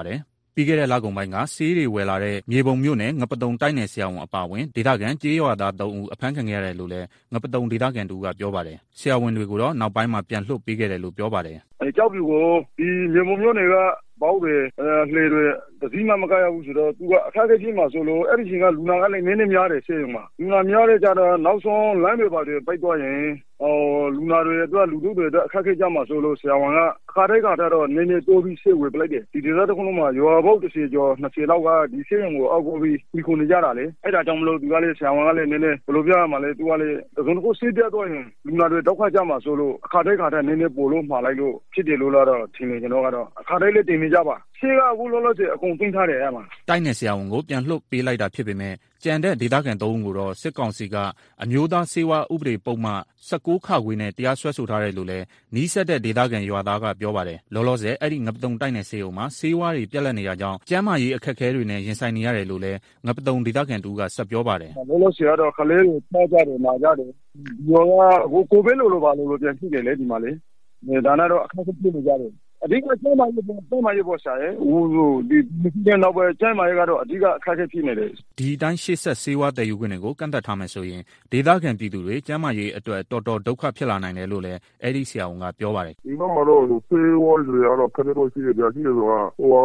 ပြီးခဲ့တဲ့လကုန်ပိုင်းကဆေးတွေဝယ်လာတဲ့မြေပုံမြို့နယ်ငပတုံတိုက်နယ်ဆရာဝန်အပါအဝင်ဒေသခံကြေးရွာသား3ဦးအဖမ်းခံခဲ့ရတယ်လို့လည်းငပတုံဒေသခံတို့ကပြောပါတယ်။ဆရာဝန်တွေကိုတော့နောက်ပိုင်းမှာပြန်လွှတ်ပေးခဲ့တယ်လို့ပြောပါတယ်။ကြောက်ပြူကိုဒီမြေပုံမြို့နယ်ကပေါက်တွေလှေတွေတစည်းမှမကရဘူးဆိုတော့သူကအခက်အခဲကြီးမှာဆိုလို့အဲ့ဒီချိန်ကလူနာကလည်းနည်းနည်းများတယ်ဆေးရုံမှာလူနာများတဲ့ကြတော့နောက်ဆုံးလမ်းတွေပါတွေပိတ်သွားရင်လူနာတွေအတွက်လူတို့တွေအတွက်အခက်အခဲကြမှာဆိုလို့ဆရာဝန်ကအခါတိုင်းကတော့နည်းနည်းတိုးပြီးဆေးဝယ်ပလိုက်တယ်ဒီဒေသတစ်ခုလုံးမှာရွာပေါက်30ကျော်20လောက်ကဒီဆေးရုံကိုအောက်ကိုပြီးပြီးခုနေကြတာလေအဲ့ဒါကြောင့်မလို့သူကလည်းဆရာဝန်ကလည်းနည်းနည်းဘယ်လိုပြရမှာလဲသူကလည်းတစ်စုံတစ်ခုဆေးပြတ်သွားရင်လူနာတွေဒုက္ခကြမှာဆိုလို့အခါတိုင်းနည်းနည်းပို့လို့မှာလိုက်လို့ဖြစ်တယ်လို့တော့ထင်နေကျွန်တော်ကတော့အခါတိုင်းလည်းတင်နေကြပါဆေးကအခုလောလောဆယ်အကုန်သိမ်းထားတယ်အဲ့မှာတိုက်နယ်ဆရာဝန်ကိုပြန်လွှတ်ပေးလိုက်တာဖြစ်ပေမဲ့ကြံတဲ့ဒေသခံ3ဦးကိုတော့စစ်ကောင်စီကအမျိုးသားစေဝါဥပဒေပုံမှန်19ခါခွေနဲ့တရားစွဲဆိုထားတယ်လို့လည်းနီးစပ်တဲ့ဒေသခံရွာသားကပြောပါတယ်လောလောဆယ်အဲ့ဒီငပတုံတိုက်နယ်ဆေးရုံမှာစေဝါတွေပြက်လက်နေတာကြောင့်ကျန်းမာရေးအခက်အခဲတွေနဲ့ရင်ဆိုင်နေရတယ်လို့လည်းငပတုံဒေသခံတူကဆက်ပြောပါတယ်လောလောဆယ်ကတော့ခလေးတွေထားကြတယ်နာကြတယ်ဒီရောကကိုဗစ်လို့ပါလို့ပြန်ဖြစ်တယ်လေဒီမှာလေဒါနဲ့တော့အခက်အခဲဖြစ်နေကြတယ်အဓိကကျန်းမာရေးပေါ်ရှာရဲဒီဒီနောက်ပဲကျန်းမာရေးကတော့အဓိကအခက်အခဲဖြစ်နေတယ်ဒီတိုင်းရှေ့ဆက်စေဝါတည်ယူခွင့်တွေကိုကန့်သတ်ထားမယ်ဆိုရင်ဒေသခံပြည်သူတွေကျန်းမာရေးအတွက်တော်တော်ဒုက္ခဖြစ်လာနိုင်တယ်လို့လည်းအဲ့ဒီဆရာဝန်ကပြောပါတယ်ဒီမှာတော့စေဝါတွေကတော့ခက်တော့ရှိတယ်ကြာရှိတယ်ဆိုတာ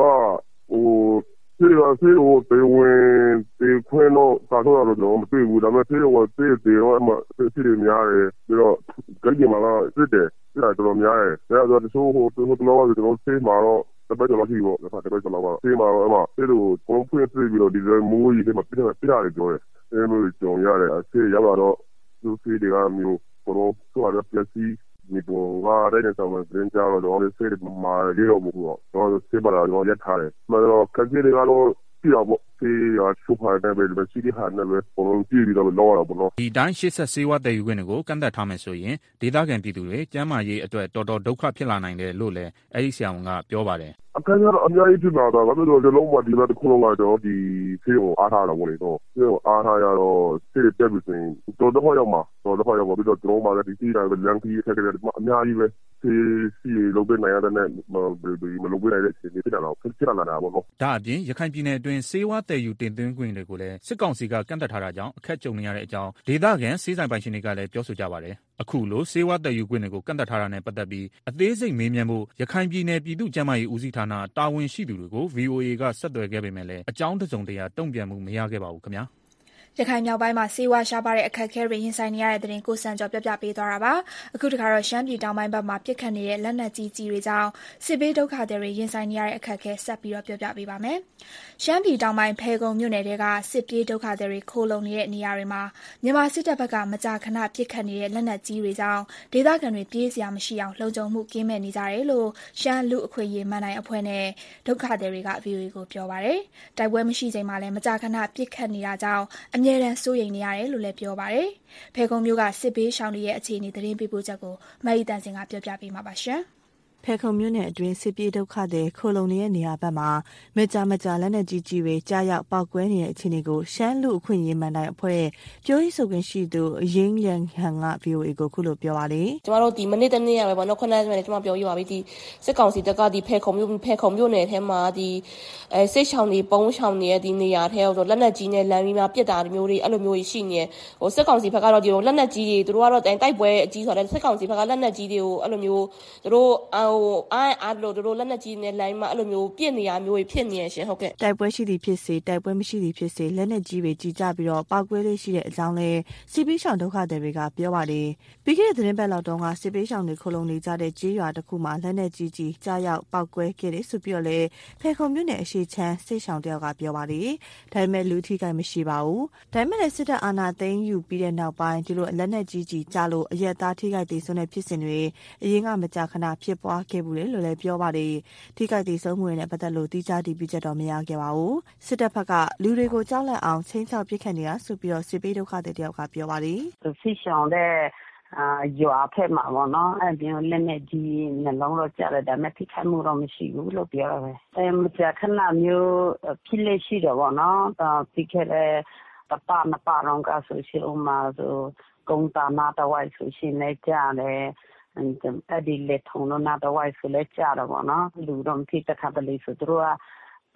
ဆေးတေဝင်တေခွင်းတော့သာတော့တော့မတွေ့ဘူးဒါပေမဲ့ဆေးရောတေရောအမှဆေးတွေများတယ်ပြီးတော့ကြိုက်ကြမှာလားစစ်တယ်အဲ့ဒါတော်များတယ်ဒါဆိုတချို့တော့ကျွန်တော်ဆေးမှာတော့တပတ်ကျော်လောက်ရှိပေါ့ဒါတပတ်ကျော်လောက်ပါဆေးမှာတော့အမှဆေးတို့ပုံဖွင့်ပြီးတော့ဒီမိုးကြီးတွေမှာပြရတယ်ပြောတယ်အဲ့လိုကြောင်ရတယ်ဆေးရပါတော့သူဆေးတွေကမျိုးတော့ဆိုတော့ပြစီဒီပေါ်ကတဲ့ဆောင်မှာပြင်ကြတော့ဆေးတွေမှာရေရောဘူးတော့ဆေးပါတော့ရက်ထားတယ်မတော့ကကြီးတွေကတော့ပြတော့ဆေးရချိုးပါတယ်ပဲစီဒီဟာနဲ့ပဲပုံကြည့်ပြီးတော့လောရပါတော့ဒီတိုင်းရှေ့ဆက်ဆေးဝါးတည်ယူခွင့်တွေကိုကန့်သတ်ထားမယ်ဆိုရင်ဒေသခံပြည်သူတွေကျန်းမာရေးအတွက်တော်တော်ဒုက္ခဖြစ်လာနိုင်တယ်လို့လည်းအဲ့ဒီဆရာဝန်ကပြောပါတယ်အခက်အခဲတော့အများကြီးဖြစ်လာတာဘာလို့လဲလုံးဝဒီမှာတစ်ခုလုံးကတော့ဒီဆေးကိုအားထားတာပေါ့လေတော့ဆေးကိုအားထားရတော့ဆေးတွေပြတ်ပြီးဆိုရင်တော်တော့ရောက်မှာပြီးတော့ကျွန်တော်မှလည်းဒီစီးတိုင်းလမ်းကြီးခက်ခဲတယ်အများကြီးပဲစီလုံးပေးနိုင်ရတဲ့နဲ့မလုံးပေးနိုင်တဲ့အခြေအနေဖြစ်လာတာပေါ့နော်ဒါအပြင်ရခိုင်ပြည်နယ်အတွင်းဆေးဝါးတည်ယူတင်သွင်းခွင့်တွေကိုလည်းစစ်ကောင်စီကကန့်သတ်ထားတာကြောင့်အခက်ကြုံနေရတဲ့အကြောင်းဒေသခံဆေးဆိုင်ပိုင်ရှင်တွေကလည်းပြောဆိုကြပါတယ်အခုလိုဆေးဝါးတည်ယူခွင့်တွေကိုကန့်သတ်ထားတာနဲ့ပတ်သက်ပြီးအသေးစိတ်မေးမြန်းဖို့ရခိုင်ပြည်နယ်ပြည်သူ့ကျန်းမာရေးဦးစီးဌာနတာဝန်ရှိသူတွေကို VOA ကဆက်သွယ်ခဲ့ပေမဲ့လည်းအကြောင်းတစုံတရာတုံ့ပြန်မှုမရခဲ့ပါဘူးခင်ဗျာရခိုင်မြောက်ပိုင်းမှာဆေးဝါးရှားပါတဲ့အခက်အခဲတွေရင်ဆိုင်နေရတဲ့တဲ့တင်ကိုစံကျော်ပြပြပေးသွားတာပါအခုတခါတော့ရှမ်းပြည်တောင်ပိုင်းဘက်မှာပြစ်ခတ်နေတဲ့လက်နက်ကြီးတွေကြောင့်စစ်ဘေးဒုက္ခသည်တွေရင်ဆိုင်နေရတဲ့အခက်အခဲဆက်ပြီးတော့ပြပြပေးပါမယ်ရှမ်းပြည်တောင်ပိုင်းဖဲခုံမြို့နယ်တွေကစစ်ပြေးဒုက္ခသည်တွေခိုးလုံနေတဲ့နေရာတွေမှာမြန်မာစစ်တပ်ဘက်ကမကြာခဏပြစ်ခတ်နေတဲ့လက်နက်ကြီးတွေကြောင့်ဒေသခံတွေပြေးစရာမရှိအောင်လုံခြုံမှုကင်းမဲ့နေကြတယ်လို့ရှမ်းလူအခွင့်အရေးမန်နိုင်အဖွဲ့နဲ့ဒုက္ခသည်တွေက VOA ကိုပြောပါတယ်တိုက်ပွဲမရှိချိန်မှာလည်းမကြာခဏပြစ်ခတ်နေတာကြောင့်အမြဲတမ်းစိုးရိမ်နေရတယ်လို့လည်းပြောပါတယ်။ဖဲခုံမြို့ကစစ်ဘေးရှောင်တွေရဲ့အခြေအနေသတင်းပေးပို့ချက်ကိုမအီတန်စင်ကပြောပြပေးမှာပါရှင်။ဖဲခုံမြို့နယ်အတွင်းစစ်ပြေးဒုက္ခသည်ခိုလုံနေတဲ့နေရာဘက်မှာမကြာလက်နက်ကြီးတွေကြားရောက်ပောက်ကွဲနေတဲ့အခြေအနေကိုရှမ်းလူအခွင့်အရေးမန်တိုင်းအဖွဲ့ပြောရေးဆိုခွင့်ရှိသူရင်းရန်ဟန်က VOA ကိုခုလိုပြောပါလေကျမတို့ဒီမနေ့တနေ့ရပဲပေါ့နော်ခုနကကျမပြောရပါပြီဒီစစ်ကောင်စီတပ်ကဒီဖဲခုံမြို့နယ်ထဲမှာဒီစစ်ရှောင်းတွေပုံးရှောင်းနေတဲ့ဒီနေရာထဲတော့လက်နက်ကြီးနဲ့လမ်းပြီးမှပြစ်တာမျိုးတွေအဲ့လိုမျိုးရှိနေဟိုစစ်ကောင်စီဘက်ကတော့ဒီလက်နက်ကြီးတွေသူတို့ကတော့တိုက်ပွဲအကြီးဆိုတော့စစ်ကောင်စီဘက်ကလက်နက်ကြီးတွေကိုအဲ့လိုမျိုးသူတို့အားလို့တို့လက်နက်ကြီးနဲ့လိုင်းမှာအဲ့လိုမျိုးပြစ်နေရမျိုးဖြစ်နေရရှင်ဟုတ်ကဲ့တိုက်ပွဲရှိသည်ဖြစ်စေတိုက်ပွဲမရှိသည်ဖြစ်စေလက်နက်ကြီးတွေကြီးကြပြီးတော့ပောက်ကွဲလေးရှိတဲ့အကြောင်းလဲစစ်ပေးရှောင်ဒုက္ခသည်တွေကပြောပါတယ်ပြီးခဲ့တဲ့သတင်းပတ်လောက်တုန်းကစစ်ပေးရှောင်တွေခိုလုံနေကြတဲ့ကြေးရွာတစ်ခုမှာလက်နက်ကြီးကြားရောက်ပောက်ကွဲခဲ့တယ်ဆိုပြီးတော့လဲဖဲခုံမြို့နယ်အရှိချမ်းစစ်ရှောင်တယောက်ကပြောပါတယ်ဒါပေမဲ့လူထိခိုက်မရှိပါဘူးဒါပေမဲ့စစ်တပ်အာဏာသိမ်းယူပြီးတဲ့နောက်ပိုင်းဒီလိုလက်နက်ကြီးကြားလို့အရက်သားထိခိုက်ဒေဆုံးတဲ့ဖြစ်စဉ်တွေအရင်ကမကြာခဏဖြစ်ပွားခဲ့ဘူးလို့လည်းပြောပါတယ်ထိခိုက်ဒေဆုံးမှုတွေနဲ့ပတ်သက်လို့တိကျတည်ပြီးချက်တော့မရခဲ့ပါဘူးစစ်တပ်ဘက်ကလူတွေကိုကြောက်လန့်အောင်ချင်းချောက်ပစ်ခတ်နေတာဆိုပြီးတော့စစ်ပေးဒုက္ခတွေတယောက်ကပြောပါတယ်စစ်ရှောင်တဲ့ရွာဖက်မှာပေါ့နော်အဲ့ဒီလက်နဲ့ကြီးနှလုံးတော့ကြားတယ်ဒါပေမဲ့ထိခိုက်မှုတော့မရှိဘူးလို့ပြောရတယ်မကြာခဏမျိုးဖြစ်လေရှိတယ်ပေါ့နော်ပြီးခဲ့တဲ့တပတ်နှစ်ပတ်တော့ကဆိုရှင်ဥမာဆိုကုန်းတာနာတဝိုက်ဆိုရှင်လည်းကြားတယ်အဲ့ဒီလက်ထုံတော့နာတဝိုက်ဆိုလည်းကြားတော့ပေါ့နော်လူတော့ဖြစ်တဲ့ခါတလေဆိုသူတို့က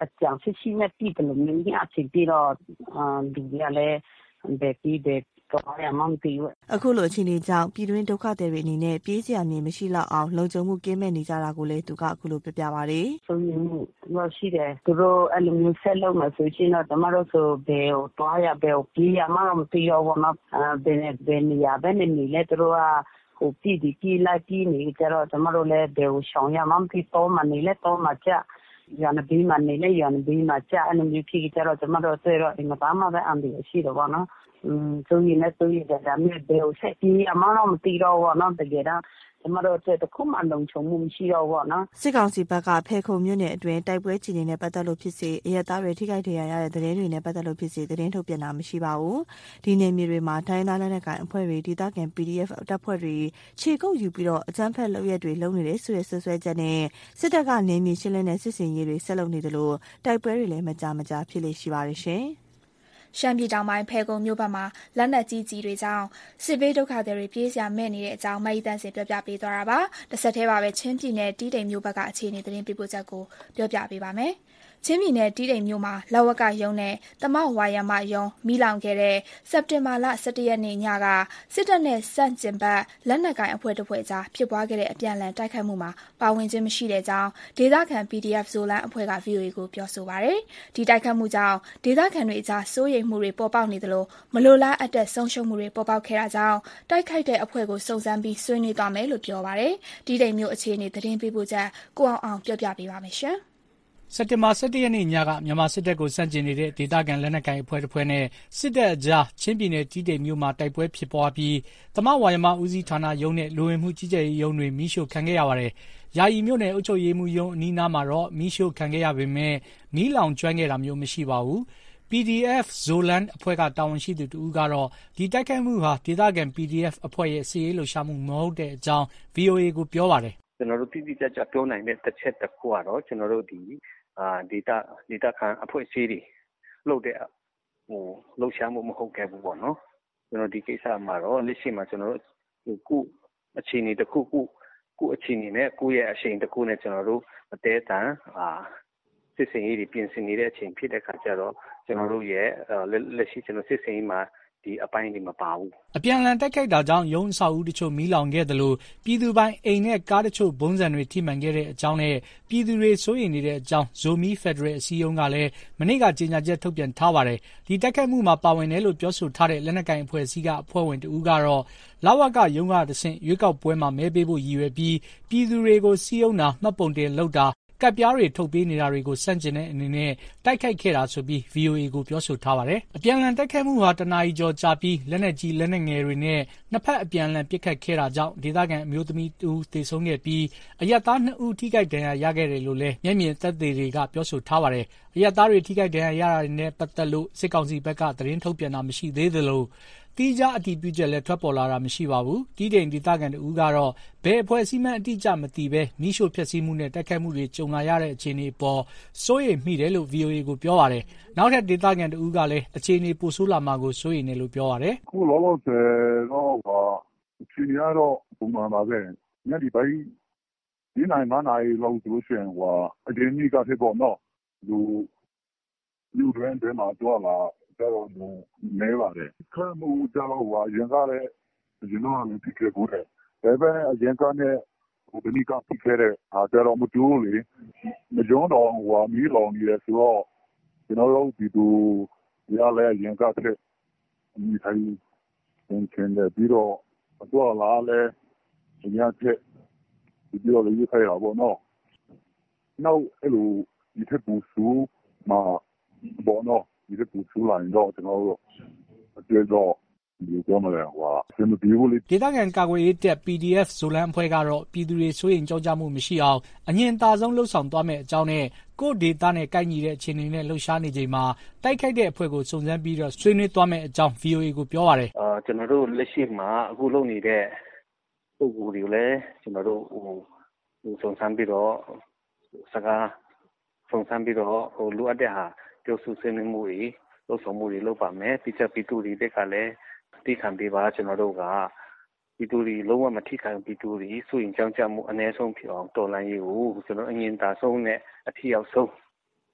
အကြံရှိမဲ့ပြည်တယ်လို့မြင်ရချင်ပြီးတော့ဒီရလဲဘယ်ပြီးတဲ့တော့ရမှမသိဘူးအခုလိုအခြေအနေကြောင့်ပြည်တွင်းဒုက္ခသည်တွေအနေနဲ့ပြေးစရာနေမရှိတော့အောင်လုံခြုံမှုကင်းမဲ့နေကြတာကိုလည်းသူကအခုလိုပြပါတယ်ဆိုရင်လို့ရှိတယ်သူတို့အဲ့လိုမျိုးဆက်လုပ်မှဆိုရှင်တော့တမတို့ဆိုဘယ်ကိုတွားရဘယ်ကိုပြေးရမှမသိတော့ဘူးနော်ဘယ်နေရာဘယ်နေလဲသူတို့ကဟိုပြည်လိုက်ပြည်နေကြတော့တမတို့လည်းဘယ်ကိုရှောင်ရမှမသိတော့မှနေလဲတော့မှကြရန်ဘေးမှာနေလဲရန်ဘေးမှာကြအဲ့လိုမျိုးဖြစ်ကြတော့တမတို့ဆိုတော့အင်မတန်မှပဲအန်ဒီရှိတော့ဗောနော်ဆိုရင်လည်းဆိုရတဲ့ဒါမျိုးဘယ်ကိုဆက်ပြီးအမှန်တော့မသိတော့ဘူးနော်တကယ်တော့ကျမတို့တခုမှလုံခြုံမှုမရှိတော့ဘူးနော်စစ်ကောင်စီဘက်ကဖဲခုံမြို့နယ်အတွင်းတိုက်ပွဲကြီးနေနဲ့ပတ်သက်လို့ဖြစ်စေအရက်သားတွေထိခိုက်ဒဏ်ရာရတဲ့သတင်းတွေနဲ့ပတ်သက်လို့ဖြစ်စေသတင်းထုတ်ပြန်တာမရှိပါဘူးဒီနယ်မြေတွေမှာတိုင်းသားလက်နက်ကိုင်အဖွဲ့တွေဒေသခံ PDF တပ်ဖွဲ့တွေခြေကုပ်ယူပြီးတော့အကြမ်းဖက်လုပ်ရက်တွေလုပ်နေတဲ့ဆိုရဆွဆွဲချက်နဲ့စစ်တပ်ကနေမြေရှင်းလင်းတဲ့စစ်စင်ရေးတွေဆက်လုပ်နေတယ်လို့တိုက်ပွဲတွေလည်းမကြာဖြစ်လေရှိပါတယ်ရှင်ရှမ်းပြည်တောင်ပိုင်းဖဲခုံမြို့ဘက်မှာလက်နက်ကြီးတွေကြောင့်စစ်ဘေးဒုက္ခသည်တွေပြေးစရာမဲ့နေတဲ့အကြောင်းမအိတန်းစင်ပြောပြပေးသွားတာပါ။တစ်ဆက်တည်းပါပဲချင်းပြည်နယ်တီးတိမ်မြို့ဘက်ကအခြေအနေသတင်းပေးပို့ချက်ကိုပြောပြပေးပါမယ်။ချင်းပြည်နယ်တီးတိမ်မြို့မှာလဝကရုံးနဲ့တမဝါယမရုံးမိလောင်ခဲ့တဲ့စက်တင်ဘာလ17ရက်နေ့ညကစစ်တပ်နဲ့စန့်ကျင်ဘက်လက်နက်ကိုင်အဖွဲ့တစ်ဖွဲ့ကြားဖြစ်ပွားခဲ့တဲ့အပြန်အလှန်တိုက်ခိုက်မှုမှာပါဝင်ခြင်းမရှိတဲ့အကြောင်းဒေသခံ PDF ဇိုလန်အဖွဲ့က VOA ကိုပြောဆိုပါတယ်။ဒီတိုက်ခိုက်မှုကြောင့်ဒေသခံတွေအကြားစိုးရိမ်မှုတွေပေါ်ပေါက်နေသလိုမလိုလားအပ်တဲ့ဆုံးရှုံးမှုတွေပေါ်ပေါက်ခဲ့တာကြောင့်တိုက်ခိုက်တဲ့အဖွဲ့ကိုစုံစမ်းပြီးဆွေးနွေးသွားမယ်လို့ပြောပါတယ်။တီးတိမ်မြို့အခြေအနေသတင်းပေးပို့ချက်ကိုအောင်ပြောပြပေးပါမယ်ရှင်။စက်တင်ဘာ17ရက်နေ့ညကမြန်မာစစ်တပ်ကိုစန့်ကျင်နေတဲ့ဒေသခံလက်နက်ကိုင်အဖွဲ့တစ်ဖွဲ့နဲ့စစ်တပ်အကြားချင်းပြည်နယ်တီးတိမ်မြို့မှာတိုက်ပွဲဖြစ်ပွားပြီးတမဝါယမဦးစီးဌာနရုံးနဲ့လူဝင်မှုကြီးကြပ်ရေးရုံးတွေမိရှို့ခံခဲ့ရပါတယ်။ယာယီမြို့နယ်အုပ်ချုပ်ရေးမှူးရုံးအနီးနားမှာတော့မိရှို့ခံခဲ့ရပေမဲ့မီးလောင်ကျွမ်းခဲ့တာမျိုးမရှိပါဘူး။ PDF ဇိုလန်အဖွဲ့ကတာဝန်ရှိသူတဦးကတော့ဒီတိုက်ခိုက်မှုဟာဒေသခံ PDF အဖွဲ့ရဲ့စစ်ရေးလှုပ်ရှားမှုမဟုတ်တဲ့အကြောင်း VOA ကိုပြောပါတယ်။ကျွန်တော်တို့တိတိကျကျပြောနိုင်တဲ့တစ်ချက်တစ်ခုကတော့ကျွန်တော်တို့ဒီဒေတာခံအဖွဲ့အစည်းတွေလှုပ်တဲ့လှုပ်ရှားမှုမဟုတ်ခဲ့ဘူးပေါ့နော်ကျွန်တော်ဒီကိစ္စမှာတော့လက်ရှိမှာကျွန်တော်တို့ခုအခြေအနေတစ်ခုခုအခြေအနေနဲ့ကိုယ့်ရဲ့အချိန်တစ်ခုနဲ့ကျွန်တော်တို့အသေးတန်စစ်စင်ရေးတွေပြင်ဆင်နေတဲ့အချိန်ဖြစ်တဲ့ခါကျတော့ကျွန်တော်တို့ရဲ့လက်ရှိကျွန်တော်စစ်စင်ရေးမှာဒီအပိုင်းတွေမပါဘူးအပြန်အလှန်တိုက်ခိုက်တာကြောင့်ရုံးအဆောက်အဦတချို့မီးလောင်ခဲ့တယ်လို့ပြည်သူပိုင်အိမ်နဲ့ကားတချို့ဘုံစံတွေထိမှန်ခဲ့တဲ့အကြောင်းနဲ့ပြည်သူတွေစိုးရိမ်နေတဲ့အကြောင်းဇိုမီဖက်ဒရယ်အစည်းအရုံးကလည်းမနေ့ကကြေညာချက်ထုတ်ပြန်ထားပါတယ်ဒီတိုက်ခိုက်မှုမှာပါဝင်တယ်လို့ပြောဆိုထားတဲ့လက်နက်ကိုင်အဖွဲ့အစည်းကအဖွဲ့ဝင်တဦးကတော့လဝကရုံးကတဆင့်ရွေးကောက်ပွဲမှာမဲပေးဖို့ရည်ရွယ်ပြီးပြည်သူတွေကိုစီးအုံတာမှတ်ပုံတင်လုပ်တာကပ်ပြားတွေထုတ်ပေးနေတာတွေကိုစန့်ကျင်တဲ့အနေနဲ့တိုက်ခိုက်ခဲ့တာဆိုပြီး VOA ကိုပြောဆိုထားပါတယ်။အပြန်အလှန်တိုက်ခိုက်မှုဟာတနာရီကျော်ကြာပြီးလက်နက်ကြီးလက်နက်ငယ်တွေနဲ့နှစ်ဖက်အပြန်အလှန်ပစ်ခတ်ခဲ့တာကြောင့်ဒေသခံအမျိုးသမီး2သေဆုံးခဲ့ပြီးအရပ်သား2ဦးထိခိုက်ဒဏ်ရာရခဲ့တယ်လို့လည်းမျက်မြင်သက်သေတွေကပြောဆိုထားပါတယ်။အရပ်သားတွေထိခိုက်ဒဏ်ရာရတာတွေနဲ့ပတ်သက်လို့စစ်ကောင်စီဘက်ကသတင်းထုတ်ပြန်တာမရှိသေးသလိုတိကျအတည်ပြုချက်လည်းထွက်ပေါ်လာတာမရှိပါဘူး။တီးတိမ်ဒေသခံတဦးကတော့ဘယ်အဖွဲ့အစည်းမှအတိအကျမသိဘဲမိရှို့ဖျက်ဆီးမှုနဲ့တိုက်ခိုက်မှုတွေကြုံလာရတဲ့အခြေအနေပေါ်စိုးရိမ်မိတယ်လို့ VOA ကိုပြောပါတယ်။နောက်ထပ်ဒေသခံတဦးကလည်းအခြေအနေပိုဆိုးလာမှာကိုစိုးရိမ်တယ်လို့ပြောပါတယ်။ခုလောလောဆယ်တော့အခြေအနေကတော့ပုံမှန်ပါပဲ။ညဒီပိုင်းဒီနိုင်မနိုင်လောက်ဆိုလို့ရှိရင်အရင်ကြီးကဖြစ်ပေါ့နော်။လူတွင်မှာတော့လာတော့နေပါတယ်ခါမှုကြောင့်ရင်ကားလည်းရင်တော့လည်းဖြစ်ခဲ့ဘူးတဲ့ဒါပေမဲ့ရင်ကားနဲ့ဒီနေ့ကဖြစ်ခဲ့တဲ့အားတော့မတူလေမကြုံတော့မီးလောင်နေရဆိုတော့ကျွန်တော်တို့ဒီလိုရလဲရင်ကားတဲ့ဒီထိုင်သင်တဲ့ပြီးတော့တော့လာလဲညချက်ဒီလိုလေးခိုင်ရပါတော့နောက်အဲ့လိုဒီထက်ပူဆူမှာဘောနော်ဒီပူဆူလာရင်တော့ကျွန်တော်တို့အတွက်တော့ဒီကောမလဲစမပြေဘူးလေဒေသခံကာကွယ်ရေးတပ် PDF ဇိုလန်အဖွဲ့ကတော့ပြည်သူတွေစိုးရိမ်ကြောက်ကြမှုမရှိအောင်အငြင်းသာဆုံးလှုပ်ဆောင်သွားမယ့်အကြောင်းနဲ့ကိုယ့်ဒေသနဲ့ကိုက်ညီတဲ့အခြေအနေနဲ့လှုပ်ရှားနေချိန်မှာတိုက်ခိုက်တဲ့အဖွဲ့ကိုစုံစမ်းပြီးတော့ဆွေးနွေးသွားမယ့်အကြောင်း VOA ကိုပြောပါတယ်ကျွန်တော်တို့လက်ရှိမှာအခုလုပ်နေတဲ့ပုံစံတွေလည်းကျွန်တော်တို့စုံစမ်းပြီးတော့စကားစုံစမ်းပြီးတော့လိုအပ်တဲ့ဟာပြောဆိုဆွေးနွေးမှုတွေလှုပ်ဆောင်မှုတွေလုပ်ပါမယ်ပြီးချက်ပြီးသူတွေတက်ကလည်းတိခံပေးပါကျွန်တော်တို့ကပြီးသူတွေလုံးဝမထိခံပြီးသူတွေစိုးရင်ကြောင်းကြမှုအ ਨੇ ဆုံးဖြစ်အောင်တော်လှန်ရေးကိုကျွန်တော်အငြင်းသာဆုံးနဲ့အထီရောက်ဆုံး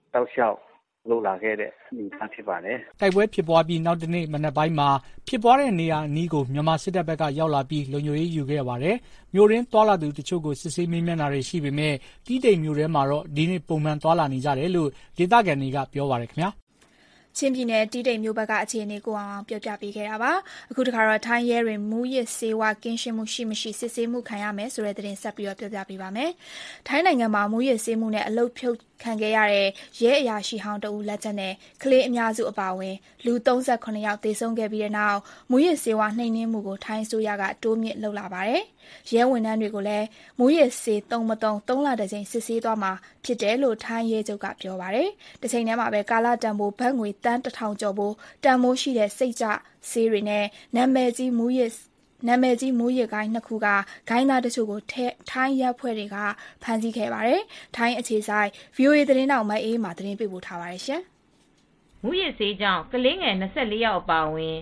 တောက်လျှောက်လုပ်လာခဲ့တဲ့အနေအထားဖြစ်ပါတယ်။တိုက်ပွဲဖြစ်ပွားပြီးနောက်တနေ့မနက်ပိုင်းမှာဖြစ်ပွားတဲ့နေရာအနီးကိုမြန်မာစစ်တပ်ဘက်ကရောက်လာပြီးလုံခြုံရေးယူခဲ့ပါတယ်။မြို့ရင်းသွားလာသူတချို့ကိုစစ်ဆေးမေးမြန်းတာတွေရှိပေမဲ့တီးတိမ်မြို့ထဲမှာတော့ဒီနေ့ပုံမှန်သွားလာနေကြတယ်လို့ဒေသခံတွေကပြောပါတယ်ခင်ဗျာ။ချင်းပြည်နယ်တီးတိမ်မြို့ဘက်ကအခြေအနေကိုအောင်ပြောပြပေးခဲ့တာပါအခုတခါတော့ထိုင်းရဲတွင်မူရစ်ဆေးဝါးကင်းရှင်းမှုရှိမရှိစစ်ဆေးမှုခံရမယ်ဆိုတဲ့သတင်းဆက်ပြီးပြောပြပေးပါမယ်ထိုင်းနိုင်ငံမှာမူရစ်ဆေးမှုနဲ့အလုတ်ဖြုတ်ခံခဲ့ရတဲ့ရဲအရာရှိဟောင်းတဦးလက်ချက်နဲ့ကလေးအများစုအပါအဝင်လူ38ယောက်သေဆုံးခဲ့ပြီးတဲ့နောက်မူရစ်ဆေးဝါးနှိမ်နင်းမှုကိုထိုင်းအစိုးရကတိုးမြင့်လုပ်လာပါတယ်ရဲဝန်ထမ်းတွေကိုလည်းမူရစ်ဆေး3 လတကြိမ်စစ်ဆေးသွားမှာဖြစ်တယ်လို့ထိုင်းရဲချုပ်ကပြောပါတယ်။တစ်ချိန်တည်းမှာပဲကာလတန်ဖိုးဘတ်ငွေတန်း1000ကျော်ဖို့တန်ဖိုးရှိတဲ့စိတ်ကြဆေးတွေနဲ့နာမည်ကြီးမူရစ်ဂိုင်းနှစ်ခုကဂိုင်းသားတချို့ကိုထိုင်းရဲဖွဲ့တွေကဖမ်းဆီးခဲ့ပါတယ်။ထိုင်းအခြေစိုက် VOA သတင်းတောက်မအေးမှသတင်းပေးပို့ထားပါတယ်ရှင်။မူရစ်ဆေးကြောင့်ကလေးငယ်24ယောက်အပါအဝင်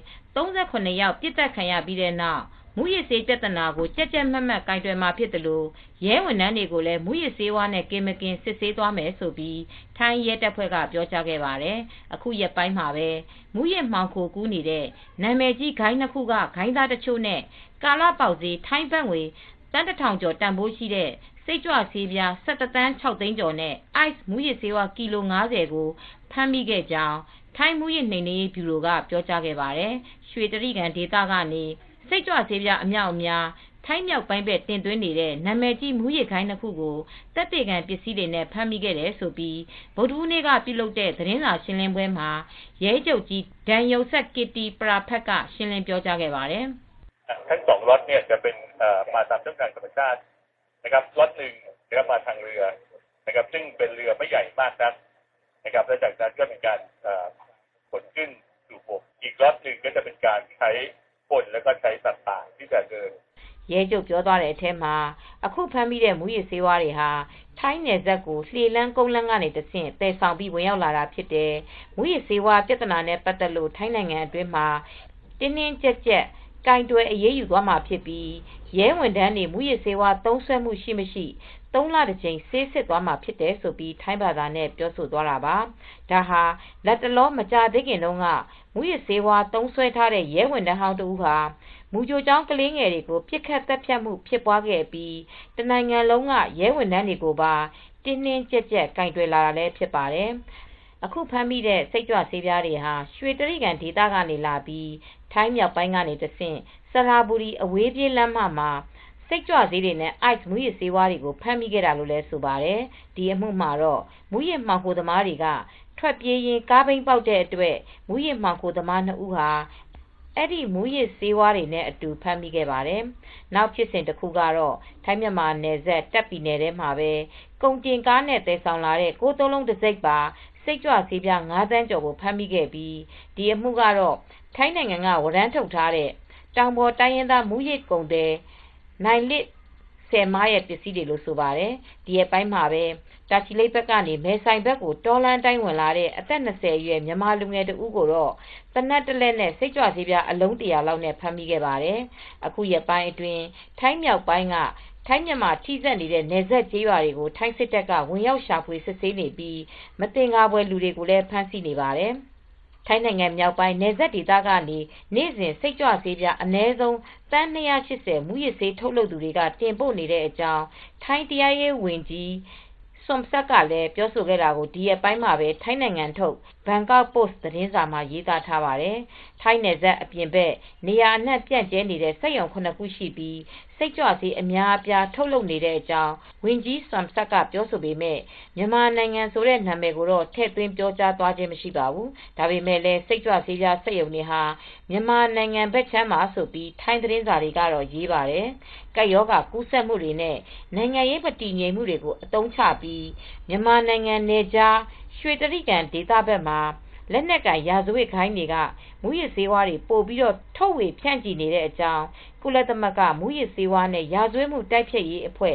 38ယောက်ပြစ်ဒဏ်ခံရပြီးတဲ့နောက်မူရစ်ဆေးပြဿနာကိုကြက်ကြက်မတ်မတ်ကင်တွယ်မှာဖြစ်တယ်လို့ရဲဝန်ထမ်းတွေကိုလည်းမူရစ်ဆေးဝါးနဲ့ကင်းမကင်းစစ်ဆေးသွားမယ်ဆိုပြီးထိုင်းရဲတပ်ဖွဲ့ကပြောကြားခဲ့ပါတယ်။အခုရက်ပိုင်းမှာပဲမူရစ်မှောင်ခိုကူးနေတဲ့နာမည်ကြီးဂိုင်းနှစ်ခုကဂိုင်းသားတချို့နဲ့ကာလပေါက်ဈေးထိုင်းဘတ်ငွေတန်း1000ကျော်တန်ဖိုးရှိတဲ့စိတ်ကြွဆေးပြား17 သန်း 6 သိန်းကျော်နဲ့ ice မူရစ်ဆေးဝါးကီလို90ကိုဖမ်းမိခဲ့ကြောင်းထိုင်းမူရစ်နှိမ်နင်းရေးဗျူရိုကပြောကြားခဲ့ပါတယ်။ရွှေတြိဂံဒေသကနေစိတ်ကြွဆေးပြားအမြောက်အများထိုင်းမြောက်ပိုင်းဘက်တင်သွင်းနေတဲ့နာမည်ကြီးမူရစ်ခိုင်းနှစ်ခုကိုတပ်တေခံပစ္စည်းတွေနဲ့ဖမ်းမိခဲ့တယ်ဆိုပြီးဗုဒ္ဓဦးနေ့ကပြုလုပ်တဲ့သတင်းစာရှင်းလင်းပွဲမှာရဲချုပ်ကြီးဒန်ယုံဆက်ကစ်တီပရာဖက်ကရှင်းလင်းပြောကြားခဲ့ပါတယ်။ทั้ง2ล็อตเนี่ยจะเป็นมาตามช่องทางธรรมชาตินะครับล็อตนึงนะครับมาทางเรือนะครับซึ่งเป็นเรือไม่ใหญ่มากนักนะครับและจากนั้นก็เป็นการขนขึ้นสู่บกอีกล็อตนึงก็จะเป็นการใช้คนแล้วก็ใช้สัตว์ป่าที่จะเดินရဲချုပ်ပြောသွားတဲ့အထက်မှာအခုဖမ်းမိတဲ့မူရစ်ဆေးဝါးတွေဟာထိုင်းနယ်စပ်ကိုလှေလန်းကုန်းလန်းကနေတဆင့်တည်ဆောင်ပြီးဝင်ရောက်လာတာဖြစ်တယ်။မူရစ်ဆေးဝါးပြဿနာနဲ့ပတ်သက်လို့ထိုင်းနိုင်ငံအတွင်းမှာတင်းကြပ်ကင်တွယ်အရေးယူသွားမှာဖြစ်ပြီးရဲဝန်ထမ်းတွေမူရစ်ဆေးဝါးသုံးစွဲမှုရှိမရှိ3 လတကြိမ်ဆေးစစ်သွားမှာဖြစ်တယ်ဆိုပြီးထိုင်းဘာသာနဲ့ပြောဆိုသွားတာပါ။ဒါဟာလက်တလောမကြသေးခင်တုန်းကမူရစ်ဆေးဝါးသုံးစွဲထားတဲ့ရဲဝန်ထမ်းဟောင်းတူဟာမူကြိုကျောင်းကလေးငယ်တွေကိုပြစ်ခတ်တပ်ဖြတ်မှုဖြစ်ပွားခဲ့ပြီးတနိုင်ငံလုံးကရဲဝန်ထမ်းတွေကိုပါတင်းကြပ်ကင်တွယ်လာတာလည်းဖြစ်ပါတယ်။အခုဖမ်းမိတဲ့စိတ်ကြွဆေးပြားတွေဟာရွှေတြိဂံဒေသကနေလာပြီးထိုင်းမြောက်ပိုင်းကနေတဆင့်စရာဘူရီအဝေးပြေးလမ်းမှာစိတ်ကြွဆေးတွေနဲ့ ice မူရစ်ဆေးဝါးတွေကိုဖမ်းမိခဲ့တာလို့လည်းဆိုပါတယ်။ဒီအမှုမှာတော့မူရစ်မှောင်ခိုသမားတွေကထွက်ပြေးရင်းကားဘီးပေါက်တဲ့အတွက်မူရစ်မှောင်ခိုသမား2ဦးဟာအဲ့ဒီမူရစ်ဆေးဝါးတွေနဲ့အတူဖမ်းမိခဲ့ပါတယ်။နောက်ဖြစ်စဉ်တစ်ခုကတော့ထိုင်းမြန်မာနယ်စပ်တပ်ပြည်နယ်ထဲမှာပဲကုန်တင်ကားနဲ့တည်ဆောင်လာတဲ့6 လုံးတစ်စိတ်ပါစိတ်ကြွဆေးပြား9 သန်းကျော်ကိုဖမ်းမိခဲ့ပြီးဒီအမှုကတော့ထိုင်းနိုင်ငံကဝရမ်းထုတ်ထားတဲ့တောင်ပေါ်တိုင်းရင်းသားမူရစ်ကုန်တဲ့နိုင်လစ်ဆယ်မားရဲ့ပစ္စည်းတွေလို့ဆိုပါတယ်။ဒီအပိုင်းမှာပဲတာချီလိတ်ဘက်ကနေမဲဆိုင်ဘက်ကိုတော်လန်တိုင်းဝင်လာတဲ့အသက်20အရွယ်မြန်မာလူငယ်တဦးကိုတော့တနက်တလက်နဲ့စိတ်ကြွဆေးပြားအလုံး100လောက်နဲ့ဖမ်းမိခဲ့ပါတယ်။အခုရက်ပိုင်းအတွင်းထိုင်းမြောက်ပိုင်းကထိုင်းမြန်မာထိစပ်နေတဲ့နယ်စပ်ကျေးရွာတွေကိုထိုင်းစစ်တပ်ကဝင်ရောက်ရှာဖွေစစ်ဆေးနေပြီးမတင်ကားပွဲလူတွေကိုလည်းဖမ်းဆီးနေပါတယ်။ထိုင်းနိုင်ငံမြောက်ပိုင်းနယ်စပ်ဒေသကနေနေ့စဉ်စိတ်ကြွဆေးပြားအနည်းဆုံးတန်း280မူရစ်ဆေးထုတ်လုပ်သူတွေကတင်ပို့နေတဲ့အကြောင်းထိုင်းတရားရေးဝန်ကြီးစွန်ဆက်ကလည်းပြောဆိုခဲ့တာကိုဒီရက်ပိုင်းမှာပဲထိုင်းနိုင်ငံထုတ်ဘန်ကောက်ပို့စ်သတင်းစာမှာရေးသားထားပါတယ်။ထိုင်းနယ်စပ်အပြင်ဘက်နေရာအနှံ့ပြန့်ကျဲနေတဲ့စက်ရုံ9 ခုရှိပြီးစိတ်ကြွဆေးအများအပြားထုတ်လုပ်နေတဲ့အကြောင်းဝန်ကြီးစွန်ဆက်ကပြောဆိုပေမဲ့မြန်မာနိုင်ငံဆိုတဲ့နာမည်ကိုတော့ထည့်သွင်းပြောကြားသွားခြင်းမရှိပါဘူး။ဒါပေမဲ့လည်းစိတ်ကြွဆေးပြားစက်ရုံတွေဟာမြန်မာနိုင်ငံဘက်ခြမ်းမှာဆိုပြီးထိုင်းသတင်းစာတွေကတော့ရေးပါတယ်။ကပ်ရောဂါကူးစက်မှုတွေနဲ့နိုင်ငံရေးမတည်ငြိမ်မှုတွေကိုအသုံးချပြီးမြန်မာနိုင်ငံနယ်ခြားရွှေတြိဂံဒေသဘက်မှာလက်နက်ကင်ရာဇဝတ်ခိုင်းတွေကမူရစ်ဆေးဝါးတွေပို့ပြီးတော့ထုတ်ဝေဖြန့်ချီနေတဲ့အကြောင်းကုလသမဂ္ဂမူရစ်ဆေးဝါးနဲ့ရာဇဝတ်မှုတိုက်ဖျက်ရေးအဖွဲ့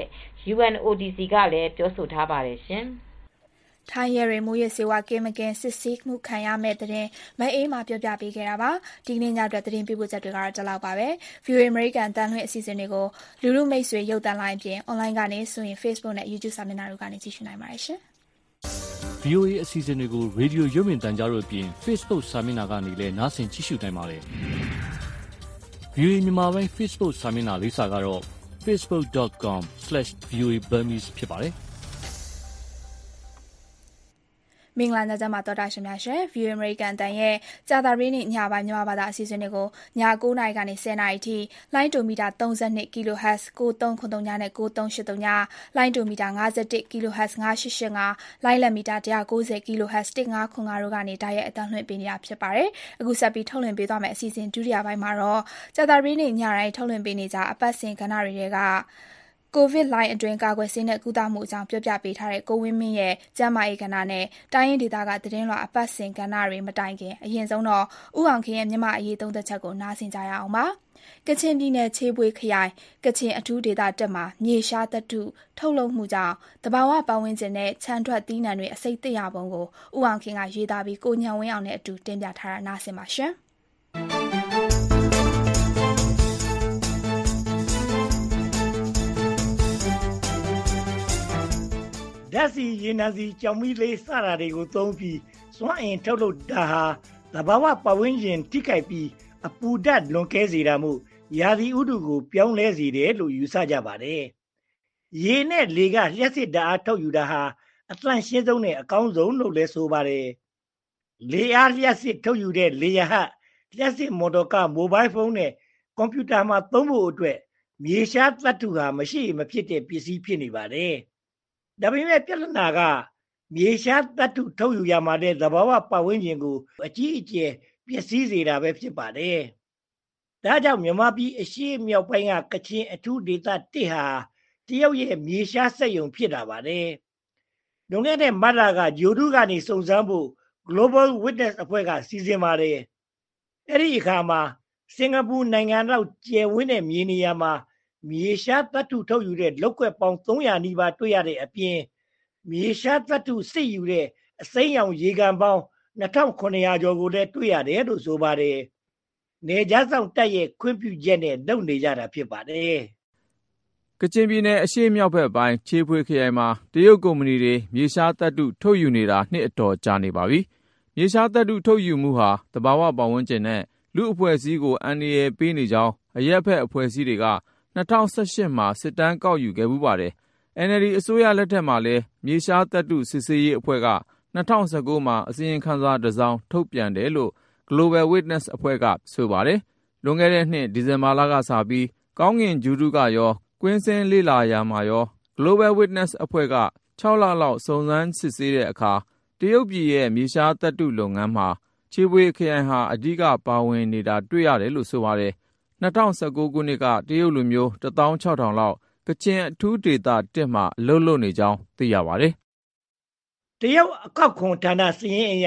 UNODC ကလည်းပြောဆိုထားပါတယ်ရှင်။ထိုင်းရဲမူရစ်ဆေးဝါးကင်းမကင်းစစ်ဆေးမှုခံရမဲ့တဲ့မအေးမှပြောပြပေးခဲ့တာပါဒီကနေ့ညအတွက်သတင်းပေးပို့ချက်တွေကတော့ဒီလောက်ပါပဲ VOA American တန်လွှင့်အစီအစဉ်တွေကိုလူလူမိတ်ဆွေရုပ်သံလိုင်းအပြင် online ကနေဆိုရင် Facebook နဲ့ YouTube စာမျက်နှာတို့ကနေကြည့်ရှုနိုင်ပါတယ်ရှင် VOA အစီအစဉ်တွေကို Radio ရုပ်မြင်သံကြားတို့အပြင် Facebook စာမျက်နှာကနေလည်းနားဆင်ကြည့်ရှုနိုင်ပါတယ်။ VOA မြန်မာပိုင်း Facebook စာမျက်နှာလိပ်စာကတော့ facebook.com/voaburmese ဖြစ်ပါတယ်။မင်္ဂလာညချမ်းပါတော်တာရှင်များရှင် View American တန်ရဲ့ကြာသပတေးနေ့ညပိုင်းမြန်မာဘာသာအစီအစဉ်တွေကိုည9:00နာရီကနေ10:00နာရီထိလိုင်းဒိုမီတာ32 kHz 9393ညနဲ့9383ညလိုင်းဒိုမီတာ51 kHz 9885လိုင်းလက်မီတာ190 kHz 1505တို့ကနေတိုက်ရိုက်အသံလွှင့်ပေးနေတာဖြစ်ပါတယ်။အခုဆက်ပြီးထုတ်လွှင့်ပေးသွားမယ့်အစီအစဉ်ဒုတိယပိုင်းမှာတော့ကြာသပတေးနေ့ညတိုင်းထုတ်လွှင့်ပေးနေကြအပတ်စဉ်ကဏ္ဍတွေကကိုဗစ်လိုင်းအတွင်းကာကွယ်ဆေးနဲ့ကုသမှုအကြောင်းပြောပြပေးထားတဲ့ကိုဝင်းမင်းရဲ့ကျန်းမာရေးကဏ္ဍနဲ့တိုင်းရင်းဒေသကသတင်းလွှာအပတ်စဉ်ကဏ္ဍတွေမတိုင်ခင်အရင်ဆုံးတော့ဥအောင်ခင်ရဲ့မြန်မာအရေးသုံးသက်ချက်ကိုနားဆင်ကြရအောင်ပါ။ကချင်ပြည်နယ်ချေးပွေခရိုင်ကချင်အထူးဒေသတက်မှာမြေရှားသတ္တုထုတ်လုပ်မှုကြောင့်တဘာဝပတ်ဝန်းကျင်နဲ့ခြံထွက်သီးနှံတွေအစိတ်သိရပုံကိုဥအောင်ခင်ကရေးသားပြီးကိုညံဝင်းအောင်နဲ့အတူတင်ပြထားတာနားဆင်ပါရှင်။ဓာတ်ဆီရေနံဆီကြောင်မီးလေးစတာတွေကိုသုံးပြီးစွမ်းအင်ထုတ်လုပ်တာဟာသဘာဝပတ်ဝန်းကျင်ထိခိုက်ပြီးအပူဓာတ်လွန်ကဲစေတာမို့ရာသီဥတုကိုပြောင်းလဲစေတယ်လို့ယူဆကြပါတယ်။ရေနဲ့လေကလျှက်စစ်ဓာတ်အားထုတ်ယူတာဟာအသန့်ရှင်းဆုံးနဲ့အကောင်းဆုံးလို့လည်းဆိုပါတယ်။လေအားလျှက်စစ်ထုတ်ယူတဲ့လေယာဉ်လျှက်စစ်မော်တော်ကားမိုဘိုင်းဖုန်းနဲ့ကွန်ပျူတာမှာသုံးဖို့အတွက်မြေရှားသတ္တုဟာမရှိမဖြစ်တဲ့ပစ္စည်းဖြစ်နေပါတယ်။ဒါပေမဲ့ပြဿနာကမြေရှားသတ္တုထုတ်ယူရမှာတဲ့သဘာဝပတ်ဝန်းကျင်ကိုအကြီးအကျယ်ပျက်စီးစေတာပဲဖြစ်ပါတယ်။ဒါကြောင့်မြန်မာပြည်အရှေ့မြောက်ပိုင်းကကချင်အထူးဒေသ1ဟာတရုတ်ရဲ့မြေရှားစက်ရုံဖြစ်တာပါတယ်။လွန်ခဲ့တဲ့မတ်လကဂျိုဒူးကနေစုံစမ်းဖို့ Global Witness အဖွဲ့ကစီစဉ်ပါတယ်။အဲ့ဒီအခါမှာစင်ကာပူနိုင်ငံလောက်ကျယ်ဝန်းတဲ့မြေနေရာမှာမြေရှားသတ္တုထုတ်ယူတဲ့လောက်ကွက်ပေါင်း300နီးပါးတွေ့ရတဲ့အပြင်မြေရှားသတ္တုစစ်ယူတဲ့အစိမ်းရောင်ရေကန်ပေါင်း2900ကျော်ကိုလည်းတွေ့ရတယ်လို့ဆိုပါတယ်။နေကြားဆောင်တက်ရဲ့ခွင့်ပြုချက်နဲ့လုပ်နေကြတာဖြစ်ပါတယ်။ကချင်ပြည်နယ်အရှေ့မြောက်ဘက်ပိုင်းချေဖွေခရိုင်မှာတရုတ်ကုမ္ပဏီတွေမြေရှားသတ္တုထုတ်ယူနေတာနှစ်အတော်ကြာနေပါပြီ။မြေရှားသတ္တုထုတ်ယူမှုဟာသဘာဝပတ်ဝန်းကျင်နဲ့လူအဖွဲ့အစည်းကိုအန္တရာယ်ပေးနေကြောင်းအရက်ဖက်အဖွဲ့အစည်းတွေက2018မှာစစ်တမ်းကောက်ယူခဲ့မှုပါတယ်။ NLD အစိုးရလက်ထက်မှာလည်းမြေရှားသတ္တုစစ်ဆေးရေးအဖွဲ့က2019မှာအစီရင်ခံစာတစ်စောင်ထုတ်ပြန်တယ်လို့ Global Witness အဖွဲ့ကဆိုပါတယ်။လွန်ခဲ့တဲ့နှစ်ဒီဇင်ဘာလကစပြီးကောင်းကင်ဂျူဒူးကရောကွင်းစင်းလေ့လာရာမှာရော Global Witness အဖွဲ့က6လလောက်စုံစမ်းစစ်ဆေးတဲ့အခါတရုတ်ပြည်ရဲ့မြေရှားသတ္တုလုပ်ငန်းမှာချေပွေခရိုင်ဟာအဓိကပါဝင်နေတာတွေ့ရတယ်လို့ဆိုပါတယ်။2019ခုနှစ်ကတရုတ်လူမျိုး 16000 လောက်ကချင်အထူးဒေသ1မှာအလုပ်လုပ်နေကြောင်းသိရပါတယ်။တရုတ်အကောက်ခွန်ဌာနစာရင်းအရ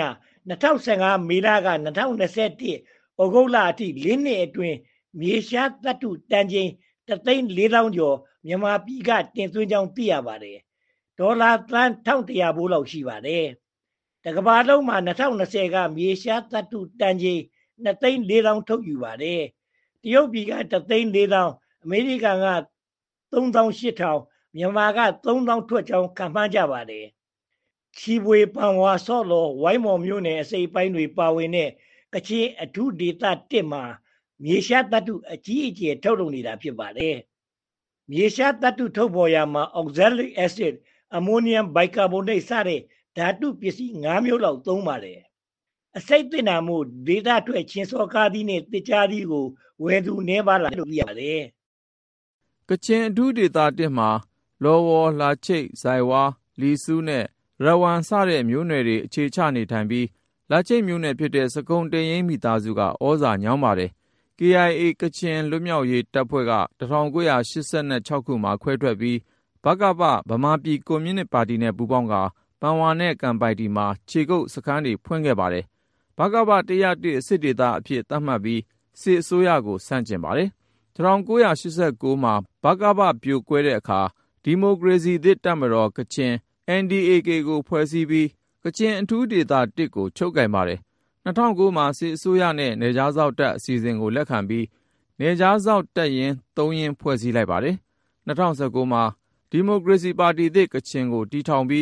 2015မေလက2021ဩဂုတ်လအထိ4နှစ်အတွင်းမြေရှားသတ္တုတန်ချိန်1,400,000 ကျော်မြန်မာပြည်ကတင်သွင်းကြောင်းသိရပါတယ်။ဒေါ်လာသန်း1100ဘိုးလောက်ရှိပါတယ်။တကမ္ဘာလုံးမှာ2020ကမြေရှားသတ္တုတန်ချိန်2,400,000ထုတ်ယူပါတယ်။တရုတ်ပြည်က1,400,000အမေရိကန်က38,000မြန်မာက3,000ထွက်ကြောင်းခန့်မှန်းကြပါတယ်။ချီပွေပန်ဝါဆော့လော်ဝိုင်းမော်မြို့နယ်အစိပ်ပိုင်းတွေပါဝင်တဲ့ကချင်အထူးဒေသ1မှာမြေရှားသတ္တုအကြီးအကျယ်ထုတ်လုပ်နေတာဖြစ်ပါတယ်။မြေရှားသတ္တုထုတ်ဖော်ရာမှာ oxalic acid, ammonium bicarbonate စတဲ့ဓာတုပစ္စည်း5မျိုးလောက်သုံးပါတယ်။အစိတ်သင့်တာမို့ဒေသထွက်ချင်းစောကားသီးနဲ့တစ်ကြားသီးကိုဝယ်သူနေပါလားလို့သိရပါတယ်။ကချင်အထူးဒေသ1မှာလော်ဝေါ်လာချိတ်ဇိုင်ဝါလီဆူးနဲ့ရဝမ်စတဲ့မျိုးနွယ်တွေအခြေချနေထိုင်ပြီးလာချိတ်မျိုးနွယ်ဖြစ်တဲ့စကုံတရင်မိသားစုကဩဇာညောင်းပါတယ်။ KIA ကချင်လွတ်မြောက်ရေးတပ်ဖွဲ့က1986ခုမှာခွဲထွက်ပြီးဗကပဗမာပြည်ကွန်မြူနစ်ပါတီနဲ့ပူးပေါင်းကပန်ဝါနဲ့ကံပိုက်တီမှာခြေကုပ်စခန်းတွေဖွင့်ခဲ့ပါတယ်။ဗကပ101စစ်ဒေသအဖြစ်သတ်မှတ်ပြီးစစ်အစိုးရကိုဆန့်ကျင်ပါတယ်။1989မှာဗကပပြိုကွဲတဲ့အခါဒီမိုကရေစီသစ်တပ်မတော်ကချင် NDAK ကိုဖွဲ့စည်းပြီးကချင်အထူးဒေသ1ကိုချုပ်ကိုင်ပါတယ်။2009မှာစစ်အစိုးရနဲ့နယ်ခြားစောင့်တပ်အစီအစဉ်ကိုလက်ခံပြီးနယ်ခြားစောင့်တပ်ရင်း3ရင်းဖွဲ့စည်းလိုက်ပါတယ်။2019မှာဒီမိုကရေစီပါတီသစ်ကချင်ကိုတည်ထောင်ပြီး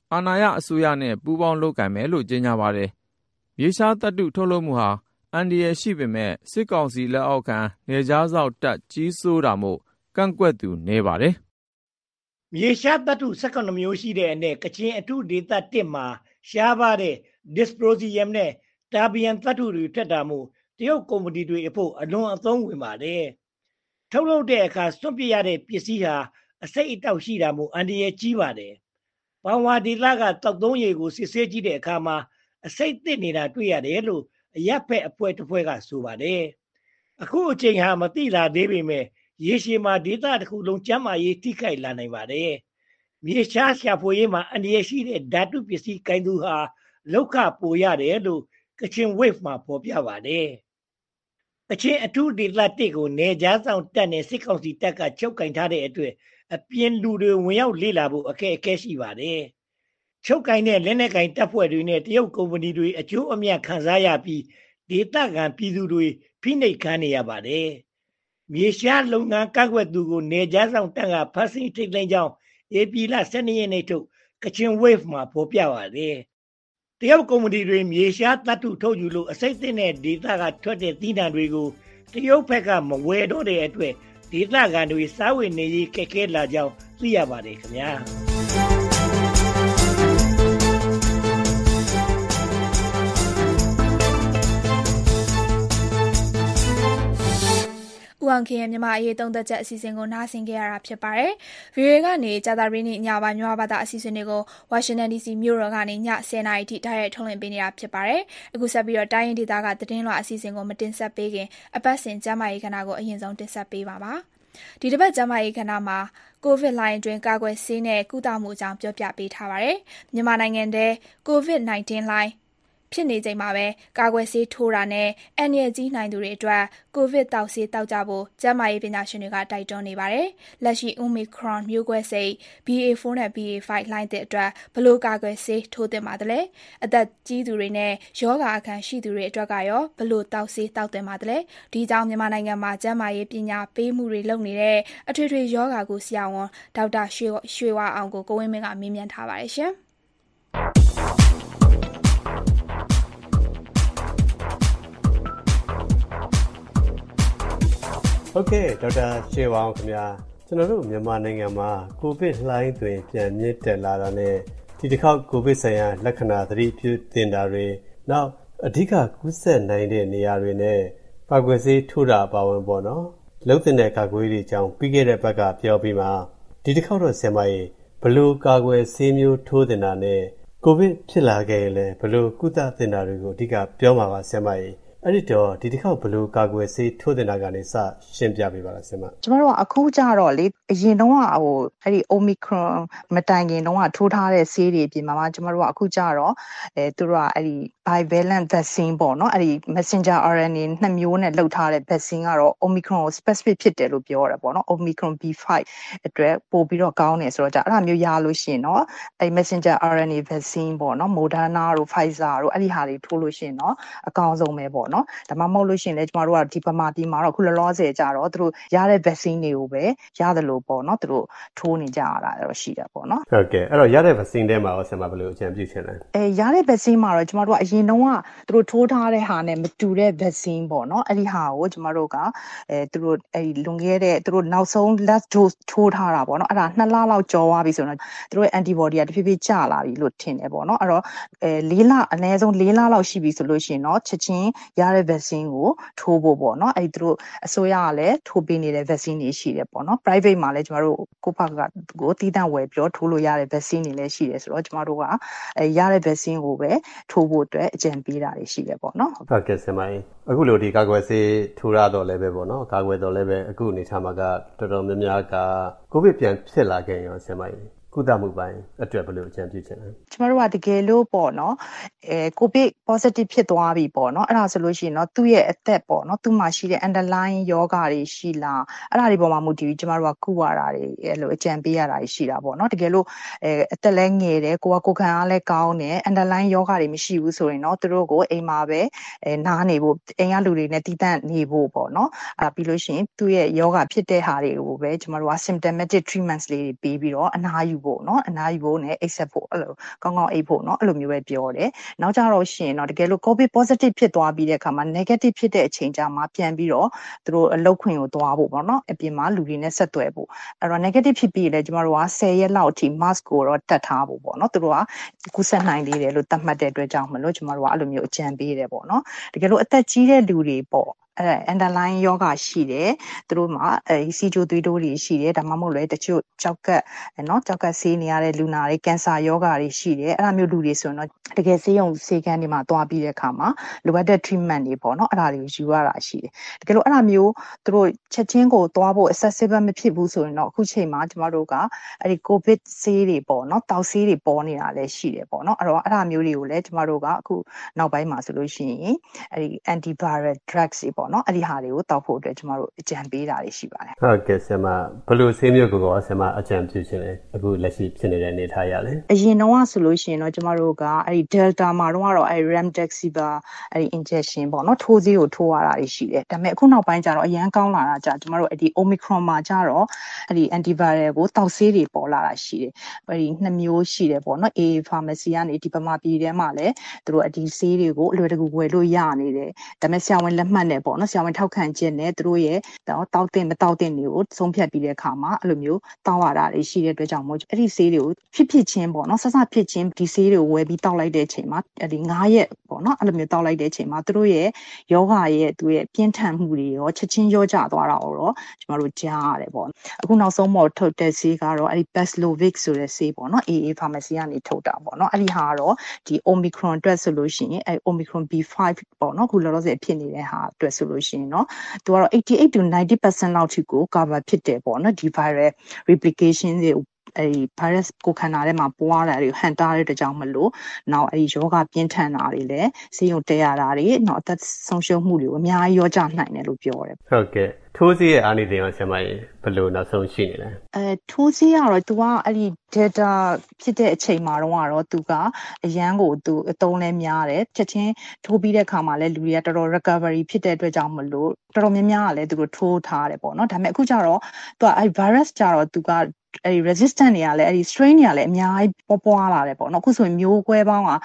အာဏာရအစိုးရနဲ့ပူးပေါင်းလုပ်ကိုင်မယ်လို့ကြေညာပါတယ်။မြေရှားသတ္တုထုတ်လုပ်မှုဟာအန္တရာယ်ရှိပေမဲ့စစ်ကောင်စီလက်အောက်ခံနယ်ခြားစောင့်တပ်ကြီးစိုးတာမို့ကန့်ကွက်သူနေပါတယ်။မြေရှားသတ္တု12မျိုးရှိတဲ့အနက်ကချင်အထူးဒေသ1မှာရှားပါတဲ့ dysprosium နဲ့ terbium သတ္တုတွေထွက်တာမို့တရုတ်ကုမ္ပဏီတွေအဖို့အလွန်အသုံးဝင်ပါတယ်။ထုတ်လုပ်တဲ့အခါစွန့်ပစ်ရတဲ့ပစ္စည်းဟာအစိတ်အတောက်ရှိတာမို့အန္တရာယ်ကြီးပါတယ်။ဘောင်ဝါဒေသကတောက်သုံးရည်ကိုစစ်ဆေးကြည့်တဲ့အခါမှာအစိတ်သစ်နေတာတွေ့ရတယ်လို့အရပ်ဖက်အဖွဲ့တစ်ဖွဲ့ကဆိုပါတယ်။အခုအချိန်ဟာမသိလာသေးပေမဲ့ရေရှည်မှာဒေသတစ်ခုလုံးကျန်းမာရေးထိခိုက်လာနိုင်ပါတယ်။မြေရှားရှာဖွေရေးမှာအန္တရာယ်ရှိတဲ့ဓာတုပစ္စည်းကိုင်သူဟာလောက်ခပိုရတယ်လို့ကချင် wave မှာဖော်ပြပါတယ်။ကချင်အထူးဒေသ1ကိုနေကြားဆောင်တပ်နဲ့စစ်ကောင်စီတပ်ကချုပ်ကင်ထားတဲ့အတွက်အပြင်လူတွေဝင်ရောက်လေ့လာဖို့အခက်အခဲရှိပါတယ်။ချုပ်ကင်တဲ့လက်နက်ကင်တပ်ဖွဲ့တွေနဲ့တရုတ်ကုမ္ပဏီတွေအကျိုးအမြတ်ခံစားရပြီးဒေသခံပြည်သူတွေဖိနှိပ်ခံနေရပါတယ်။မြေရှားလုပ်ငန်းကန့်ကွက်သူကိုနေကြားဆောင်တပ်ကဖမ်းဆီးထိတ်သိမ်းကြောင်းဧပြီလ12ရက်နေ့ထုတ်ကချင် wave မှာဖော်ပြပါတယ်။တရုတ်ကုမ္ပဏီတွေမြေရှားသတ္တုထုတ်ယူလို့အစိတ်သစ်နဲ့ဒေသကထွက်တဲ့သီးနှံတွေကိုတရုတ်ဘက်ကမဝယ်တော့တဲ့အတွက်ဒေသခံတွေစားဝတ်နေရေးခက်ခဲလာကြောင်းသိရပါတယ်ခင်ဗျာ။ဦးအောင်ခင်ရဲ့မြန်မာအရေးသုံးသက်ချက်အစီအစဉ်ကိုနားဆင်ကြရတာဖြစ်ပါတယ်။ VOA ကနေကြာသပတေးနေ့ညပိုင်းမြန်မာဘာသာအစီအစဉ်တွေကိုဝါရှင်တန် DC မြို့တော်ကနေည10:00 နာရီထိတိုက်ရိုက်ထုတ်လွှင့်ပေးနေတာဖြစ်ပါတယ်။အခုဆက်ပြီးတော့တိုင်းရင်းဒေသကသတင်းလွှာအစီအစဉ်ကိုမတင်ဆက်ပေးခင်အပတ်စဉ်ကျမ်းမာရေးကဏ္ဍကိုအရင်ဆုံးတင်ဆက်ပေးပါပါ။ဒီတစ်ပတ်ကျမ်းမာရေးကဏ္ဍမှာကိုဗစ်လိုင်းအတွင်းကာကွယ်ဆေးနဲ့ကုသမှုအကြောင်းပြောပြပေးထားပါတယ်။မြန်မာနိုင်ငံထဲကိုဗစ် -19 လိုင်းဖြစ်နေချိန်မှာပဲကာကွယ်ဆေးထိုးတာနဲ့အန္တရာယ်ကြီးနိုင်သူတွေအတွက်ကိုဗစ်တောက်ဆေးတောက်ကြဖို့ကျန်းမာရေးပညာရှင်တွေကတိုက်တွန်းနေပါတယ်။လက်ရှိ Omicron မျိုးကွဲစိတ် BA.4 နဲ့ BA.5 လှိုင်းသစ်အတွက်ဘယ်လိုကာကွယ်ဆေးထိုးသင့်ပါသလဲ။အသက်ကြီးသူတွေနဲ့ရောဂါအခံရှိသူတွေအတွက်ကရောဘယ်လိုတောက်ဆေးတောက်သင့်ပါသလဲ။ဒီကြောင့်မြန်မာနိုင်ငံမှာကျန်းမာရေးပညာပေးမှုတွေလုပ်နေတဲ့အထွေထွေရောဂါကုဆရာဝန်ဒေါက်တာရွှေဝါအောင်ကိုဝင်းမင်းကမေးမြန်းထားပါတယ်ရှင်။ဟုတ်ကဲ့ဒေါက်တာရွှေဝါအောင်ခင်ဗျာကျွန်တော်တို့မြန်မာနိုင်ငံမှာကိုဗစ်လှိုင်းတွင်ပြန်မြင့်တက်လာတာနဲ့ဒီတစ်ခေါက်ကိုဗစ်ဆိုင်ရာလက္ခဏာသတိပြုတင်တာတွေနောက်အဓိကကူးစက်နိုင်တဲ့နေရာတွေနဲ့ကာကွယ်ဆေးထိုးတာပါဝင်ပေါ့နော်လုံးတင်တဲ့ကာကွယ်ရေးအကြောင်းပြီးခဲ့တဲ့ဘက်ကပြောပြီးမှဒီတစ်ခေါက်တော့ဆင်မကြီးဘလို့ကာကွယ်ဆေးမျိုးထိုးတင်တာနဲ့ကိုဗစ်ဖြစ်လာခဲ့ရင်လည်းဘလို့ကုသတင်တာတွေကိုအဓိကပြောမှာပါဆင်မကြီးအဲ့ဒီတော့ဒီတစ်ခေါက်ဘလို့ကာကွယ်ဆေးထိုးတင်တာကနေစရှင်းပြပေးပါလားဆင်မကျမတို့ကအခုကြတော့လေအရင်တုန်းကအဲ့ဒီ Omicron မတိုင်ခင်တုန်းကထိုးထားတဲ့ဆေးတွေအပြင်မှာကျမတို့ကအခုကြတော့သူတို့ကအဲ့ဒီ bivalent vaccine ပေါ့နော်အဲ့ဒီ messenger RNA 2မျိုးနဲ့လုပ်ထားတဲ့ vaccine ကတော့ Omicron ကို specific ဖြစ်တယ်လို့ပြောရတယ်ပေါ့နော် Omicron B5 အတွက်ပို့ပြီးတော့ကောင်းတယ်ဆိုတော့အဲ့ဒါမျိုးရလို့ရှိရင်တော့အဲ့ messenger RNA vaccine ပေါ့နော် Moderna တို့ Pfizer တို့အဲ့ဒီဟာတွေထိုးလို့ရှိရင်တော့အကောင်းဆုံးပဲပေါ့နော်ဒါမှမဟုတ်လို့ရှိရင်လည်းကျမတို့ကဒီပမာပြည်မှာတော့ခုလောလောဆယ်ကြတော့သူတို့ရတဲ့ vaccine တွေကိုပဲရတယ်လို့ပေါ့နော်သူတို့ထိုးနေကြရတာတော့ရှိတယ်ပေါ့နော်ဟုတ်ကဲ့အဲ့တော့ရတဲ့ vaccine ထဲမှာရောဆင်မဘယ်လိုအကြံပြုချင်လဲရတဲ့ vaccine မှာတော့ကျမတို့ကအရင်တုန်းကသူတို့ထိုးထားတဲ့ဟာနဲ့မတူတဲ့ vaccine ပေါ့နော်အဲ့ဒီဟာကိုကျမတို့ကသူတို့အဲ့ဒီလွန်ခဲ့တဲ့သူတို့နောက်ဆုံး last dose ထိုးထားတာပေါ့နော်အဲ့ဒါ2လလောက်ကျော်သွားပြီဆိုတော့သူတို့ရဲ့ antibody ကတဖြည်းဖြည်းကျလာပြီလို့ထင်တယ်ပေါ့နော်အဲ့တော့4လအနည်းဆုံး4လလောက်ရှိပြီဆိုလို့ရှိရင်တော့ချက်ချင်းရတဲ့ vaccine ကိုထိုးဖို့ပေါ့နော်အဲ့ဒီသူတို့အစိုးရကလည်းထိုးပေးနေတဲ့ vaccine တွေရှိတယ်ပေါ့နော် private မှာလည်းကျမတို့ကိုဘက်ကကိုတီးတန့်ဝယ်ပြောထိုးလို့ရတဲ့ vaccine တွေလည်းရှိတယ်ဆိုတော့ကျမတို့ကရတဲ့ vaccine ကိုပဲထိုးဖို့အတွက်အကြံပေးတာတွေရှိတယ်ပေါ့နော်ဟုတ်ကဲ့ဆင်မကြီးအခုလိုဒီကာကွယ်ဆေးထိုးရတော့လည်းပဲပေါ့နော်ကာကွယ်တော့လည်းပဲအခုအနေထားမှာကတော်တော်များများကကိုဗစ်ပြန်ဖြစ်လာခဲ့ရောဆင်မကြီးကုသမှုပိုင်းအတွက်ဘယ်လိုအကြံပြုချင်လဲကျမတို့ကတကယ်လို့ပေါ့နော်ကိုဗစ် positive ဖြစ်သွားပြီပေါ့နော်အဲ့ဒါဆိုလို့ရှိရင်တော့သူ့ရဲ့အသက်ပေါ့နော်သူ့မှာရှိတဲ့ underlying ယောဂါတွေရှိလားအဲ့ဒါတွေပေါ်မှာမူတည်ပြီးကျမတို့ကကုရတာတွေအဲ့လိုအကြံပေးရတာရှိတာပေါ့နော်တကယ်လို့အသက်လည်းငယ်တယ်ကိုခံအားလည်းကောင်းတယ် underlying ယောဂါတွေမရှိဘူးဆိုရင်တော့သူတို့ကိုအိမ်မှာပဲနားနေဖို့အိမ်ကလူတွေနဲ့တီးတန့်နေဖို့ပေါ့နော်အဲ့ပြီးလို့ရှိရင်သူ့ရဲ့ယောဂါဖြစ်တဲ့ဟာတွေကိုပဲကျမတို့က symptomatic treatments လေးတွေပေးပြီးတော့အနားယူဖို့เนาะအနားယူဖို့နဲ့အိပ်ဆက်ဖို့အဲ့လိုကောင်းကောင်းအိပ်ဖို့เนาะအဲ့လိုမျိုးပဲပြောတယ်နောက်ကြတော့ရှင်တော့တကယ်လို့ COVID positive ဖြစ်သွားပြီးတဲ့အခါမှာ negative ဖြစ်တဲ့အချိန်ကြာမှာပြန်ပြီးတော့သူတို့အလုပ်ခွင်ကိုသွားဖို့ပေါ့เนาะအပြင်မှာလူတွေနဲ့ဆက်သွယ်ဖို့အဲ့တော့ negative ဖြစ်ပြီးလဲကျမတို့က10ရက်လောက်အထိ mask ကိုတော့တက်ထားဖို့ပေါ့เนาะသူတို့ကကူးစက်နိုင်သေးတယ်လို့သတ်မှတ်တဲ့အတွက်ကြောင့်မလို့ကျမတို့ကအဲ့လိုမျိုးအကြံပေးတယ်ပေါ့เนาะတကယ်လို့အသက်ကြီးတဲ့လူတွေပေါ့underline ယောဂရှိတယ်သူတို့မှာစီဂျိုသွေးတိုးတွေရှိတယ်ဒါမှမဟုတ်လေတချို့ကြောက်ကက်เนาะကြောက်ကက်ဆေးနေရတဲ့လူနာတွေကင်ဆာယောဂတွေရှိတယ်အဲ့ဒါမျိုးလူတွေဆိုရင်တော့တကယ်ဆေးရုံဆေးခန်းတွေမှာသွားပြီးတဲ့အခါမှာလိုအပ်တဲ့ treatment တွေပေါ့เนาะအဲ့ဒါတွေကိုယူရတာရှိတယ်တကယ်လို့အဲ့ဒါမျိုးသူတို့ချက်ချင်းကိုသွားဖို့ accessible မဖြစ်ဘူးဆိုရင်တော့အခုချိန်မှာကျမတို့ကအဲ့ဒီ covid ဆေးတွေပေါ့เนาะတောက်ဆေးတွေပေါ်နေတာလည်းရှိတယ်ပေါ့เนาะအဲ့တော့အဲ့ဒါမျိုးတွေကိုလည်းကျမတို့ကအခုနောက်ပိုင်းမှာဆိုလို့ရှိရင်အဲ့ဒီ antiviral drugs တွေပေါ့နော်အဲ့ဒီဟာတွေကိုတောက်ဖို့အတွက်ကျမတို့အကြံပေးတာတွေရှိပါတယ်ဟုတ်ကဲ့ဆရာမဘယ်လိုဆေးမျိုးကိုဆရာမအကြံပြုခြင်းလဲအခုလက်ရှိဖြစ်နေတဲ့အနေထားရလဲအရင်တော့ဆိုလို့ရှိရင်တော့ကျမတို့ကအဲ့ဒီ Delta မှာတော့အဲ့ Remdesivir အဲ့ဒီ injection ပေါ့နော်ထိုးဆေးကိုထိုးရတာတွေရှိတယ်ဒါပေမဲ့အခုနောက်ပိုင်းကျတော့အရန်ကောင်းလာတာကြာကျမတို့အဲ့ဒီ Omicron မှာကျတော့အဲ့ဒီ antiviral ကိုတောက်ဆေးတွေပေါ်လာတာရှိတယ်အဲ့ဒီ2မျိုးရှိတယ်ပေါ့နော် AA pharmacy ကနေဒီပမာပြည်ထဲမှာလည်းသူတို့အဒီဆေးတွေကိုအလွယ်တကူဝယ်လို့ရနေတယ်ဒါပေမဲ့ဆရာဝန်လက်မှတ်နဲ့ပေါ့နော်ဆရာဝန်ထောက်ခံချက်နဲ့သူတို့ရဲ့တောက်တင်မတောက်တင်တွေကိုဆုံးဖြတ်ပြီးတဲ့အခါမှာအဲ့လိုမျိုးတောက်ရတာတွေရှိတဲ့အတွက်ကြောင့်မို့အဲ့ဒီဆေးတွေကိုဖြစ်ချင်းပေါ့နော်ဆဆဖြစ်ချင်းဒီဆေးတွေကိုဝယ်ပြီးတောက်လိုက်တဲ့အချိန်မှာအဲ့ဒီ9ရက်ပေါ့နော်အဲ့လိုမျိုးတောက်လိုက်တဲ့အချိန်မှာသူတို့ရဲ့ယောဂရဲ့သူရဲ့ပြင်းထန်မှုတွေရောချက်ချင်းရောကျသွားတာတော့ကျမတို့ကြားရတယ်ပေါ့အခုနောက်ဆုံးမှထုတ်တဲ့ဆေးကတော့အဲ့ဒီ Paxlovid ဆိုတဲ့ဆေးပေါ့နော် AA pharmacy ကနေထုတ်တာပေါ့နော်အဲ့ဒီဟာကတော့ဒီ Omicron အတွက်ဆိုလို့ရှိရင်အဲ့ Omicron B5 ပေါ့နော်ခုလောလောဆယ်ဖြစ်နေတဲ့ဟာအတွက်ဆိုလို့ရှိရင်เนาะသူကတော့88 to 90% လောက်ထိကို cover ဖြစ်တယ်ပေါ့နော်ဒီ viral replication တွေအဲ့ virus ကိုခန္ဓာထဲမှာပွားတာတွေဟန်တာတဲ့ကြောင့်မလို့နောက်အဲ့ဒီယောဂပြင်းထန်တာတွေလည်းဆေးရုံတက်ရတာတွေနောက်အသက်ဆုံးရှုံးမှုတွေအများကြီးရောကြနိုင်တယ်လို့ပြောတယ်ဟုတ်ကဲ့ထိုးဆေးရဲ့အားနည်းတယ်ရောဆရာမကြီးဘယ်လိုနောက်ဆုံးရှိနေလဲထိုးဆေးကတော့ तू ကအဲ့ဒီ data ဖြစ်တဲ့အချိန်မှာတော့ तू ကအရန်ကို तू အသုံးလဲများတယ်ချက်ချင်းထိုးပြီးတဲ့အခါမှာလည်းလူတွေကတော်တော် recovery ဖြစ်တဲ့အတွက်ကြောင့်မလို့တော်တော်များများကလည်းသူတို့ထိုးထားတယ်ပေါ့နော်ဒါပေမဲ့အခုကျတော့ तू အဲ့ virus ကျတော့ तू ကအဲ့ဒီ resistant တွေကလည်းအဲ့ဒီ strain တွေကလည်းအများကြီးပွားလာတယ်ပေါ့နော်အခုဆိုရင်မျိုးကွဲပေါင်းက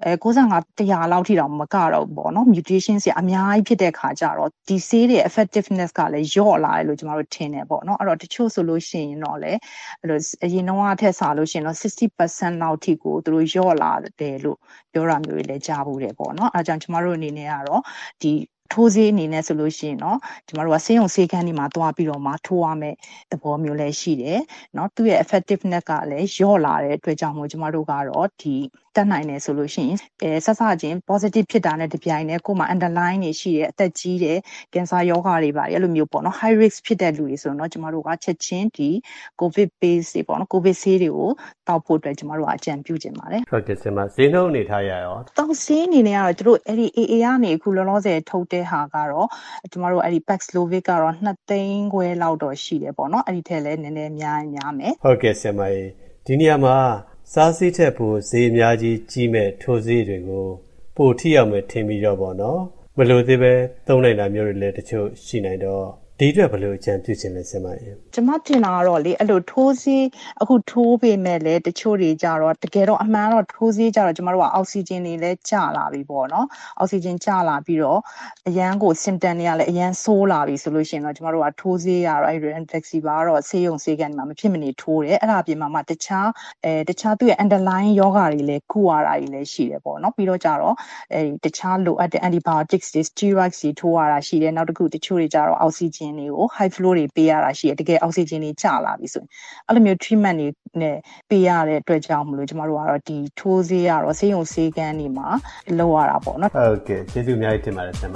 95 100လောက်ထိတောင်မကတော့ဘူးပေါ့နော် mutation တွေအများကြီးဖြစ်တဲ့ခါကျတော့ဒီဆေးတွေ effectiveness ကလည်းလျော့လာတယ်လို့ကျွန်တော်တို့ထင်တယ်ပေါ့နော်အဲ့တော့တချို့ဆိုလို့ရှိရင်တော့လေအဲ့လိုအရင်တော့ထက်စားလို့ရှိရင်တော့ 60% လောက်ထိကိုသူတို့လျော့လာတယ်လို့ပြောတာမျိုးတွေလည်းကြားဘူးတယ်ပေါ့နော်အဲဒါကြောင့်ကျွန်တော်တို့အနေနဲ့ကတော့ဒီထိုးဆေးအနေနဲ့ဆိုလို့ရှိရင်เนาะကျမတို့ကဆေးရုံဆေးခန်းတွေမှာတွားပြီးတော့မှထိုးရမယ်သဘောမျိုးလည်းရှိတယ်เนาะသူ့ရဲ့ effectiveness ကလည်းလျော့လာတဲ့အတွက်ကြောင့်မို့ကျမတို့ကတော့ဒီတက်နိုင်တယ်ဆိုလို့ရှိရင်ဆက်စချင်း positive ဖြစ်တာနဲ့တပြိုင်တည်းကိုယ်မှာ underline တွေရှိတယ်အသက်ကြီးတယ်ကင်ဆာယောဂတွေပါတယ်အဲ့လိုမျိုးပေါ့နော် high risk ဖြစ်တဲ့လူတွေဆိုတော့ကျမတို့ကချက်ချင်းဒီ covid base တွေပေါ့နော် covid ဆေးတွေကိုတောက်ဖို့အတွက်ကျမတို့ကအကြံပြုချင်ပါတယ်ဟုတ်ကဲ့ဆရာမဈေးနှုန်းအနေထားရရောတောက်ဆေးအနေနဲ့ကတော့တို့အဲ့ဒီ AA ကနေအခုလောလောဆယ်ထုတ်တဲ့ဟာကတော့ကျမတို့အဲ့ဒီ Paxlovid ကတော့2သိန်းခွဲလောက်တော့ရှိတယ်ပေါ့နော်အဲ့ဒီထက်လည်းနည်းနည်းများမယ်ဟုတ်ကဲ့ဆရာမဒီနေရာမှာစားဆေးထက်ပိုဈေးအများကြီးကြီးမဲ့ထိုးဆေးတွေကိုပိုထိရောက်မယ်ထင်ပြီးတော့ပေါ့နော်မလို့သေးပဲသုံးနိုင်တာမျိုးတွေလည်းတချို့ရှိနိုင်တော့ဒီအတွက်ဘယ်လိုအကြံပြုချင်လဲဆရာမကြီးကျွန်မထင်တာကတော့လေအဲ့လိုထိုးဆေးအခုထိုးပေမဲ့လည်းတချို့တွေကြတော့တကယ်တော့အမှန်တော့ထိုးဆေးကြတော့ကျွန်တော်တို့ကအောက်ဆီဂျင်တွေလည်းကျလာပြီပေါ့နော်အောက်ဆီဂျင်ကျလာပြီးတော့အရန်ကို symptom တွေကလည်းအရန်ဆိုးလာပြီဆိုလို့ရှိရင်တော့ကျွန်တော်တို့ကထိုးဆေးရတော့အဲ့ Remdesivir ကတော့ဆေးရုံဆေးခန်းမှာမဖြစ်မနေထိုးတယ်အဲ့ဒါအပြင်မှာတခြားသူ့ရဲ့ underlying ယောဂတွေလည်းကုရတာတွေလည်းရှိတယ်ပေါ့နော်ပြီးတော့ကြတော့တခြားလိုအပ်တဲ့ antibiotics တွေ steroids တွေထိုးရတာရှိတယ်နောက်တစ်ခုတချို့တွေကြတော့အောက်ဆီဂျင်တွေကို high flow တွေပေးရတာရှိတယ်တကယ်အောက်ဆီဂျင်တွေကျလာပြီဆိုရင်အဲ့လိုမျိုး treatment တွေနဲ့ပေးရတဲ့အတွက်ကြောင့်မလို့ကျမတို့ကတော့ဒီထိုးဆေးကတော့ဆေးရုံဆေးခန်းတွေမှာလုပ်ရတာပေါ့နော်ဟုတ်ကဲ့ကျေးဇူးအများကြီးတင်ပါတယ်ဆရာမ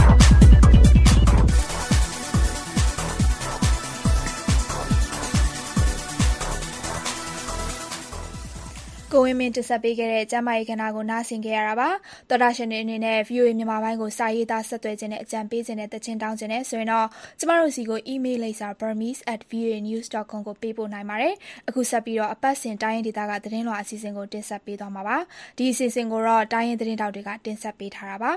ကိုဝင်းမင်းတင်ဆက်ပေးခဲ့တဲ့ကျမ်းမာရေးကဏ္ဍကိုနားဆင်ခဲ့ရတာပါသောတာရှင်တွေအနေနဲ့ VOA မြန်မာပိုင်းကိုစာရေးသားဆက်သွယ်ခြင်းနဲ့အကြံပေးခြင်းနဲ့တခြင်းတောင်းခြင်းနဲ့ဆိုရင်တော့ကျမတို့စီကို email လိပ်စာ burmese@voanews.com ကိုပေးပို့နိုင်ပါတယ်အခုဆက်ပြီးတော့အပတ်စဉ်တိုင်းရင်းဒေသကသတင်းလွှာအစီအစဉ်ကိုတင်ဆက်ပေးသွားမှာပါဒီအစီအစဉ်ကိုတော့တိုင်းရင်းသတင်းတောက်တွေကတင်ဆက်ပေးထားတာပါ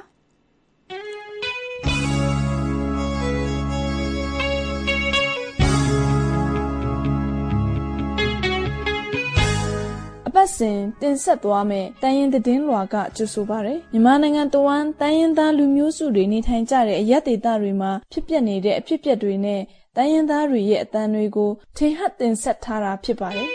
ပတ်စဉ်တင်ဆက်သွားမယ့်တိုင်းရင်းသတင်းလွှာကကြိုဆိုပါရယ်မြန်မာနိုင်ငံတဝန်းတိုင်းရင်းသားလူမျိုးစုတွေနေထိုင်ကြတဲ့အရပ်ဒေသတွေမှာဖြစ်ပျက်နေတဲ့အဖြစ်အပျက်တွေနဲ့တိုင်းရင်းသားတွေရဲ့အသံတွေကိုထင်ဟပ်တင်ဆက်ထားတာဖြစ်ပါတယ်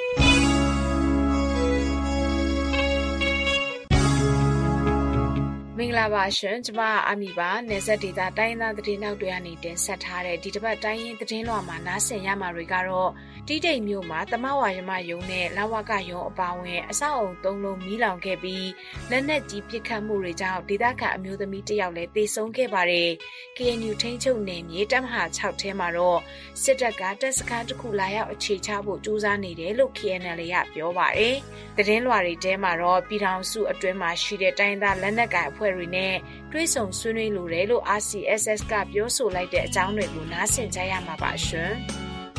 မင်္ဂလာပါရှင်ကျမအမီပါနယ်စပ်ဒေသတိုင်းသားသတင်းနောက်တွေကနေတင်ဆက်ထားတဲ့ဒီတစ်ပတ်တိုင်းရင်းသတင်းလွှာမှာနားဆင်ရမှာတွေကတော့တီးတိမ်မြို့မှာသမဝါယမယုံနဲ့လဝကယုံအပါအဝင်အဆောက်အုံ၃လုံးမီးလောင်ခဲ့ပြီးလက်နက်ကြီးပစ်ခတ်မှုတွေကြောင့်ဒေသခံအမျိုးသမီးတစ်ယောက်လည်းသေဆုံးခဲ့ပါတယ်။ KNU ထိန်းချုပ်နယ်မြေတပ်မဟာ6ထဲမှာတော့စစ်တပ်ကတပ်စခန်းတစ်ခုလာရောက်အခြေချဖို့ကြိုးစားနေတယ်လို့ KNL ကပြောပါတယ်။သတင်းလွှာတွေထဲမှာတော့ပြည်ထောင်စုအတွင်းမှာရှိတဲ့တိုင်းသားလက်နက်ကိုင်အဖွဲ့တွေနဲ့တွဲဆုံဆွေးနွေးလိုတယ်လို့ RCSS ကပြောဆိုလိုက်တဲ့အကြောင်းတွေကိုနားဆင်ကြရမှာပါရှင်။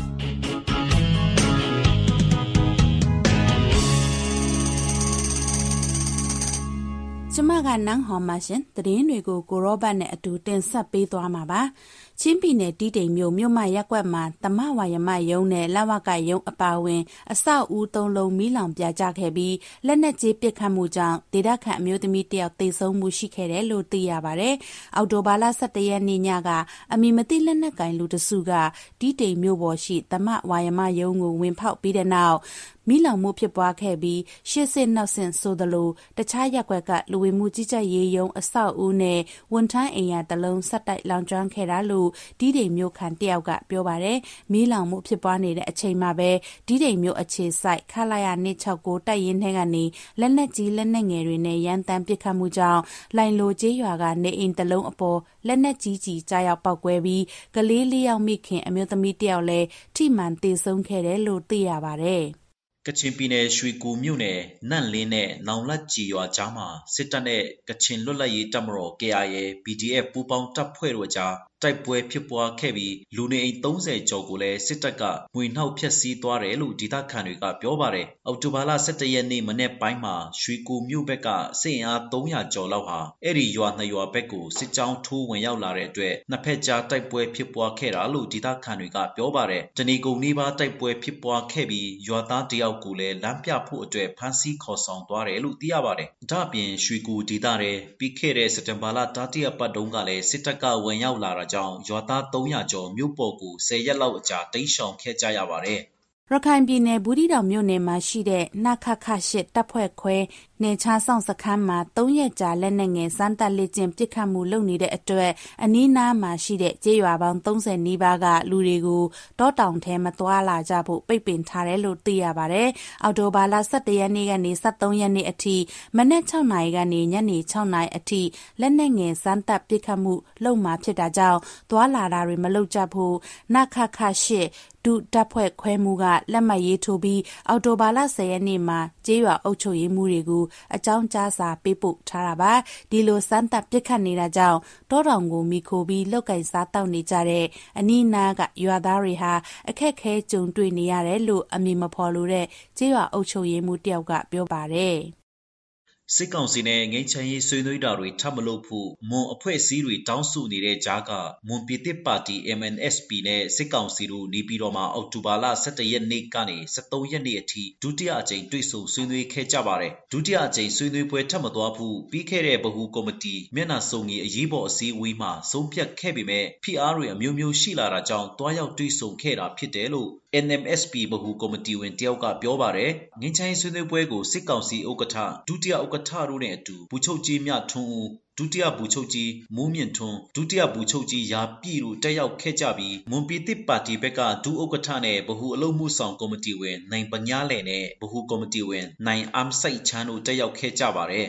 ကျမကနန်းဟော်မရှင်သတင်းတွေကိုကိုရောဘတ်နဲ့အတူတင်ဆက်ပေးသွားမှာပါချင်းပြည်နယ်တီးတိမ်မြို့မြို့မရက်ကွက်မှာသမဝါယမယုံနဲ့လဝကယုံအပါအဝင်အဆောက်အဦ၃လုံးမီးလောင်ပြာကျခဲ့ပြီးလက်နက်ကြီးပစ်ခတ်မှုကြောင့်ဒေသခံအမျိုးသမီးတစ်ယောက်သေဆုံးမှုရှိခဲ့တယ်လို့သိရပါတယ်။အောက်တိုဘာလ17ရက်နေ့ညကအမည်မသိလက်နက်ကင်လူတစုကတီးတိမ်မြို့ပေါ်ရှိသမဝါယမယုံကိုဝင်ဖောက်ပြီးတဲ့နောက်မီးလောင်မှုဖြစ်ပွားခဲ့ပြီးရှစ်စစ်နောက်ဆင့်ဆိုသလိုတခြားရက်ကွက်ကလူဝင်မှုကြီးကြပ်ရေးယုံအဆောက်အဦနဲ့ဝန်ထမ်းအိမ်ယာတစ်လုံးဆက်တိုက်လောင်ကျွမ်းခဲ့တာလို့ဒီတိမ်မြို့ခံတယောက်ကပြောပါတယ်မီးလောင်မှုဖြစ်ပွားနေတဲ့အချိန်မှာပဲဒီတိမ်မြို့အခြေစိုက်ခလာရ269တိုက်ရင်ထဲကနေလက်နက်ကြီးလက်နက်ငယ်တွေနဲ့ရန်တမ်းပစ်ခတ်မှုကြောင့်လိုင်လိုကျေးရွာကနေအိမ်တစ်လုံးအပေါ်လက်နက်ကြီးကြီးကြားရောက်ပောက်ကွဲပြီးကလေး၄ယောက်မိခင်အမျိုးသမီးတစ်ယောက်လည်းထိမှန်သေဆုံးခဲ့တယ်လို့သိရပါတယ်ကချင်ပြည်နယ်ရွှေကူမြို့နယ်နန့်လင်းနဲ့နောင်လတ်ကြီးရွာကြားမှာစစ်တပ်နဲ့ကချင်လွတ်လပ်ရေးတပ်မတော် KIA PDF ပူးပေါင်းတပ်ဖွဲ့တို့ကြားတိုက်ပွဲဖြစ်ပွားခဲ့ပြီးလူနေအိမ်30ကျော်ကိုလည်းစစ်တပ်ကငွေနှောက်ဖျက်ဆီးသွားတယ်လို့ဒေသခံတွေကပြောပါတယ်။အောက်တိုဘာလ17ရက်နေ့မနေ့ပိုင်းမှာရွှေကူမြို့ဘက်ကစစ်အင်အား300ကျော်လောက်ဟာအဲ့ဒီရွာ2ရွာဘက်ကိုစစ်ကြောင်းထိုးဝင်ရောက်လာတဲ့အတွက်နှစ်ဖက်ကြားတိုက်ပွဲဖြစ်ပွားခဲ့တာလို့ဒေသခံတွေကပြောပါတယ်။တနေကုန်နေ့ပါတိုက်ပွဲဖြစ်ပွားခဲ့ပြီးရွာသားတယောက်ကိုလည်းလမ်းပြဖို့အတွက်ဖမ်းဆီးခေါ်ဆောင်သွားတယ်လို့သိရပါတယ်။ဒါ့အပြင်ရွှေကူဒေသရဲ့ပြီးခဲ့တဲ့စက်တင်ဘာလတတိယပတ်တုန်းကလည်းစစ်တပ်ကဝင်ရောက်လာတာကြောင့်ရွာသား300ကျော်မြို့ပေါ်ကို10ရက်လောက်အကြာတိမ်းရှောင်ခဲ့ကြရပါတယ်။ရခိုင်ပြည်နယ်ဘူးတီတောင်မြို့နယ်မှာရှိတဲ့နခခ8တပ်ဖွဲ့ခွဲနေချားဆောင်စခန်းမှာ3ရက်ကြာလက်နက်ငယ်စမ်းတပ်လက်ကျင့်ပစ်ခတ်မှုလုပ်နေတဲ့အတွက်အနီးနားမှာရှိတဲ့ကျေးရွာပေါင်း30နီးပါးကလူတွေကိုတောတောင်ထဲမသွားလာကြဖို့ပိတ်ပင်ထားတယ်လို့သိရပါတယ်။အောက်တိုဘာလ17ရက်နေ့ကနေ23ရက်နေ့အထိမနက်6နာရီကနေညနေ6နာရီအထိလက်နက်ငယ်စမ်းတပ်ပစ်ခတ်မှုလုပ်မှာဖြစ်တာကြောင့်သွားလာတာတွေမလုပ်ကြဖို့နခခ8ဒုတပ်ဖွဲ့ခွဲမှုကလက်မှတ်ရေးထိုးပြီးအော်တိုဘာလ10ရက်နေ့မှာကျေးရွာအုပ်ချုပ်ရေးမှုတွေကိုအကြောင်းကြားစာပေးပို့ထားတာပါဒီလိုစမ်းတပ်ပစ်ခတ်နေတာကြောင့်တောတောင်ကိုမိခိုပြီးလောက်ကင်စားတောက်နေကြတဲ့အနီးနားကရွာသားတွေဟာအခက်ခဲကြုံတွေ့နေရတယ်လို့အမည်မဖော်လို့တဲ့ကျေးရွာအုပ်ချုပ်ရေးမှုတယောက်ကပြောပါတယ်စစ်ကောင်စီနဲ့ငိမ့်ချမ်းရေးဆွေးနွေးတာတွေထပ်မလုပ်ဖို့မွန်အဖွဲ့အစည်းတွေတောင်းဆိုနေတဲ့ကြားကမွန်ပြည်သစ်ပါတီ MNSP နဲ့စစ်ကောင်စီတို့နေပြည်တော်မှာအောက်တိုဘာလ17ရက်နေ့ကနေ23ရက်နေ့အထိဒုတိယအကြိမ်တွေ့ဆုံဆွေးနွေးခဲ့ကြပါတယ်ဒုတိယအကြိမ်ဆွေးနွေးပွဲထပ်မသွားဘူးပြီးခဲ့တဲ့ဗဟိုကော်မတီမျက်နှာစုံကြီးအရေးပေါ်အစည်းအဝေးမှာဆုံးဖြတ်ခဲ့ပေမဲ့ဖိအားတွေအမျိုးမျိုးရှိလာတာကြောင့်တွားရောက်တွေ့ဆုံခဲ့တာဖြစ်တယ်လို့ NMSP ဗဟိုကော်မတီဝင်တယောက်ကပြောပါတယ်ငင်းချိုင်းဆွေးနွေးပွဲကိုစစ်ကောင်စီဥက္ကဋ္ဌဒုတိယဥက္ကဋ္ဌတို့နဲ့အတူဗိုလ်ချုပ်ကြီးမြထွန်းဦးဒုတိယဗိုလ်ချုပ်ကြီးမိုးမြင့်ထွန်းဒုတိယဗိုလ်ချုပ်ကြီးရာပြည့်တို့တက်ရောက်ခဲ့ကြပြီးမွန်ပြည်သစ်ပါတီဘက်ကဒုဥက္ကဋ္ဌနဲ့ဗဟိုအလုပ်မှုဆောင်ကော်မတီဝင်နိုင်ပညာလယ်နဲ့ဗဟိုကော်မတီဝင်နိုင်အမ်ဆိုင်ချန်းတို့တက်ရောက်ခဲ့ကြပါတယ်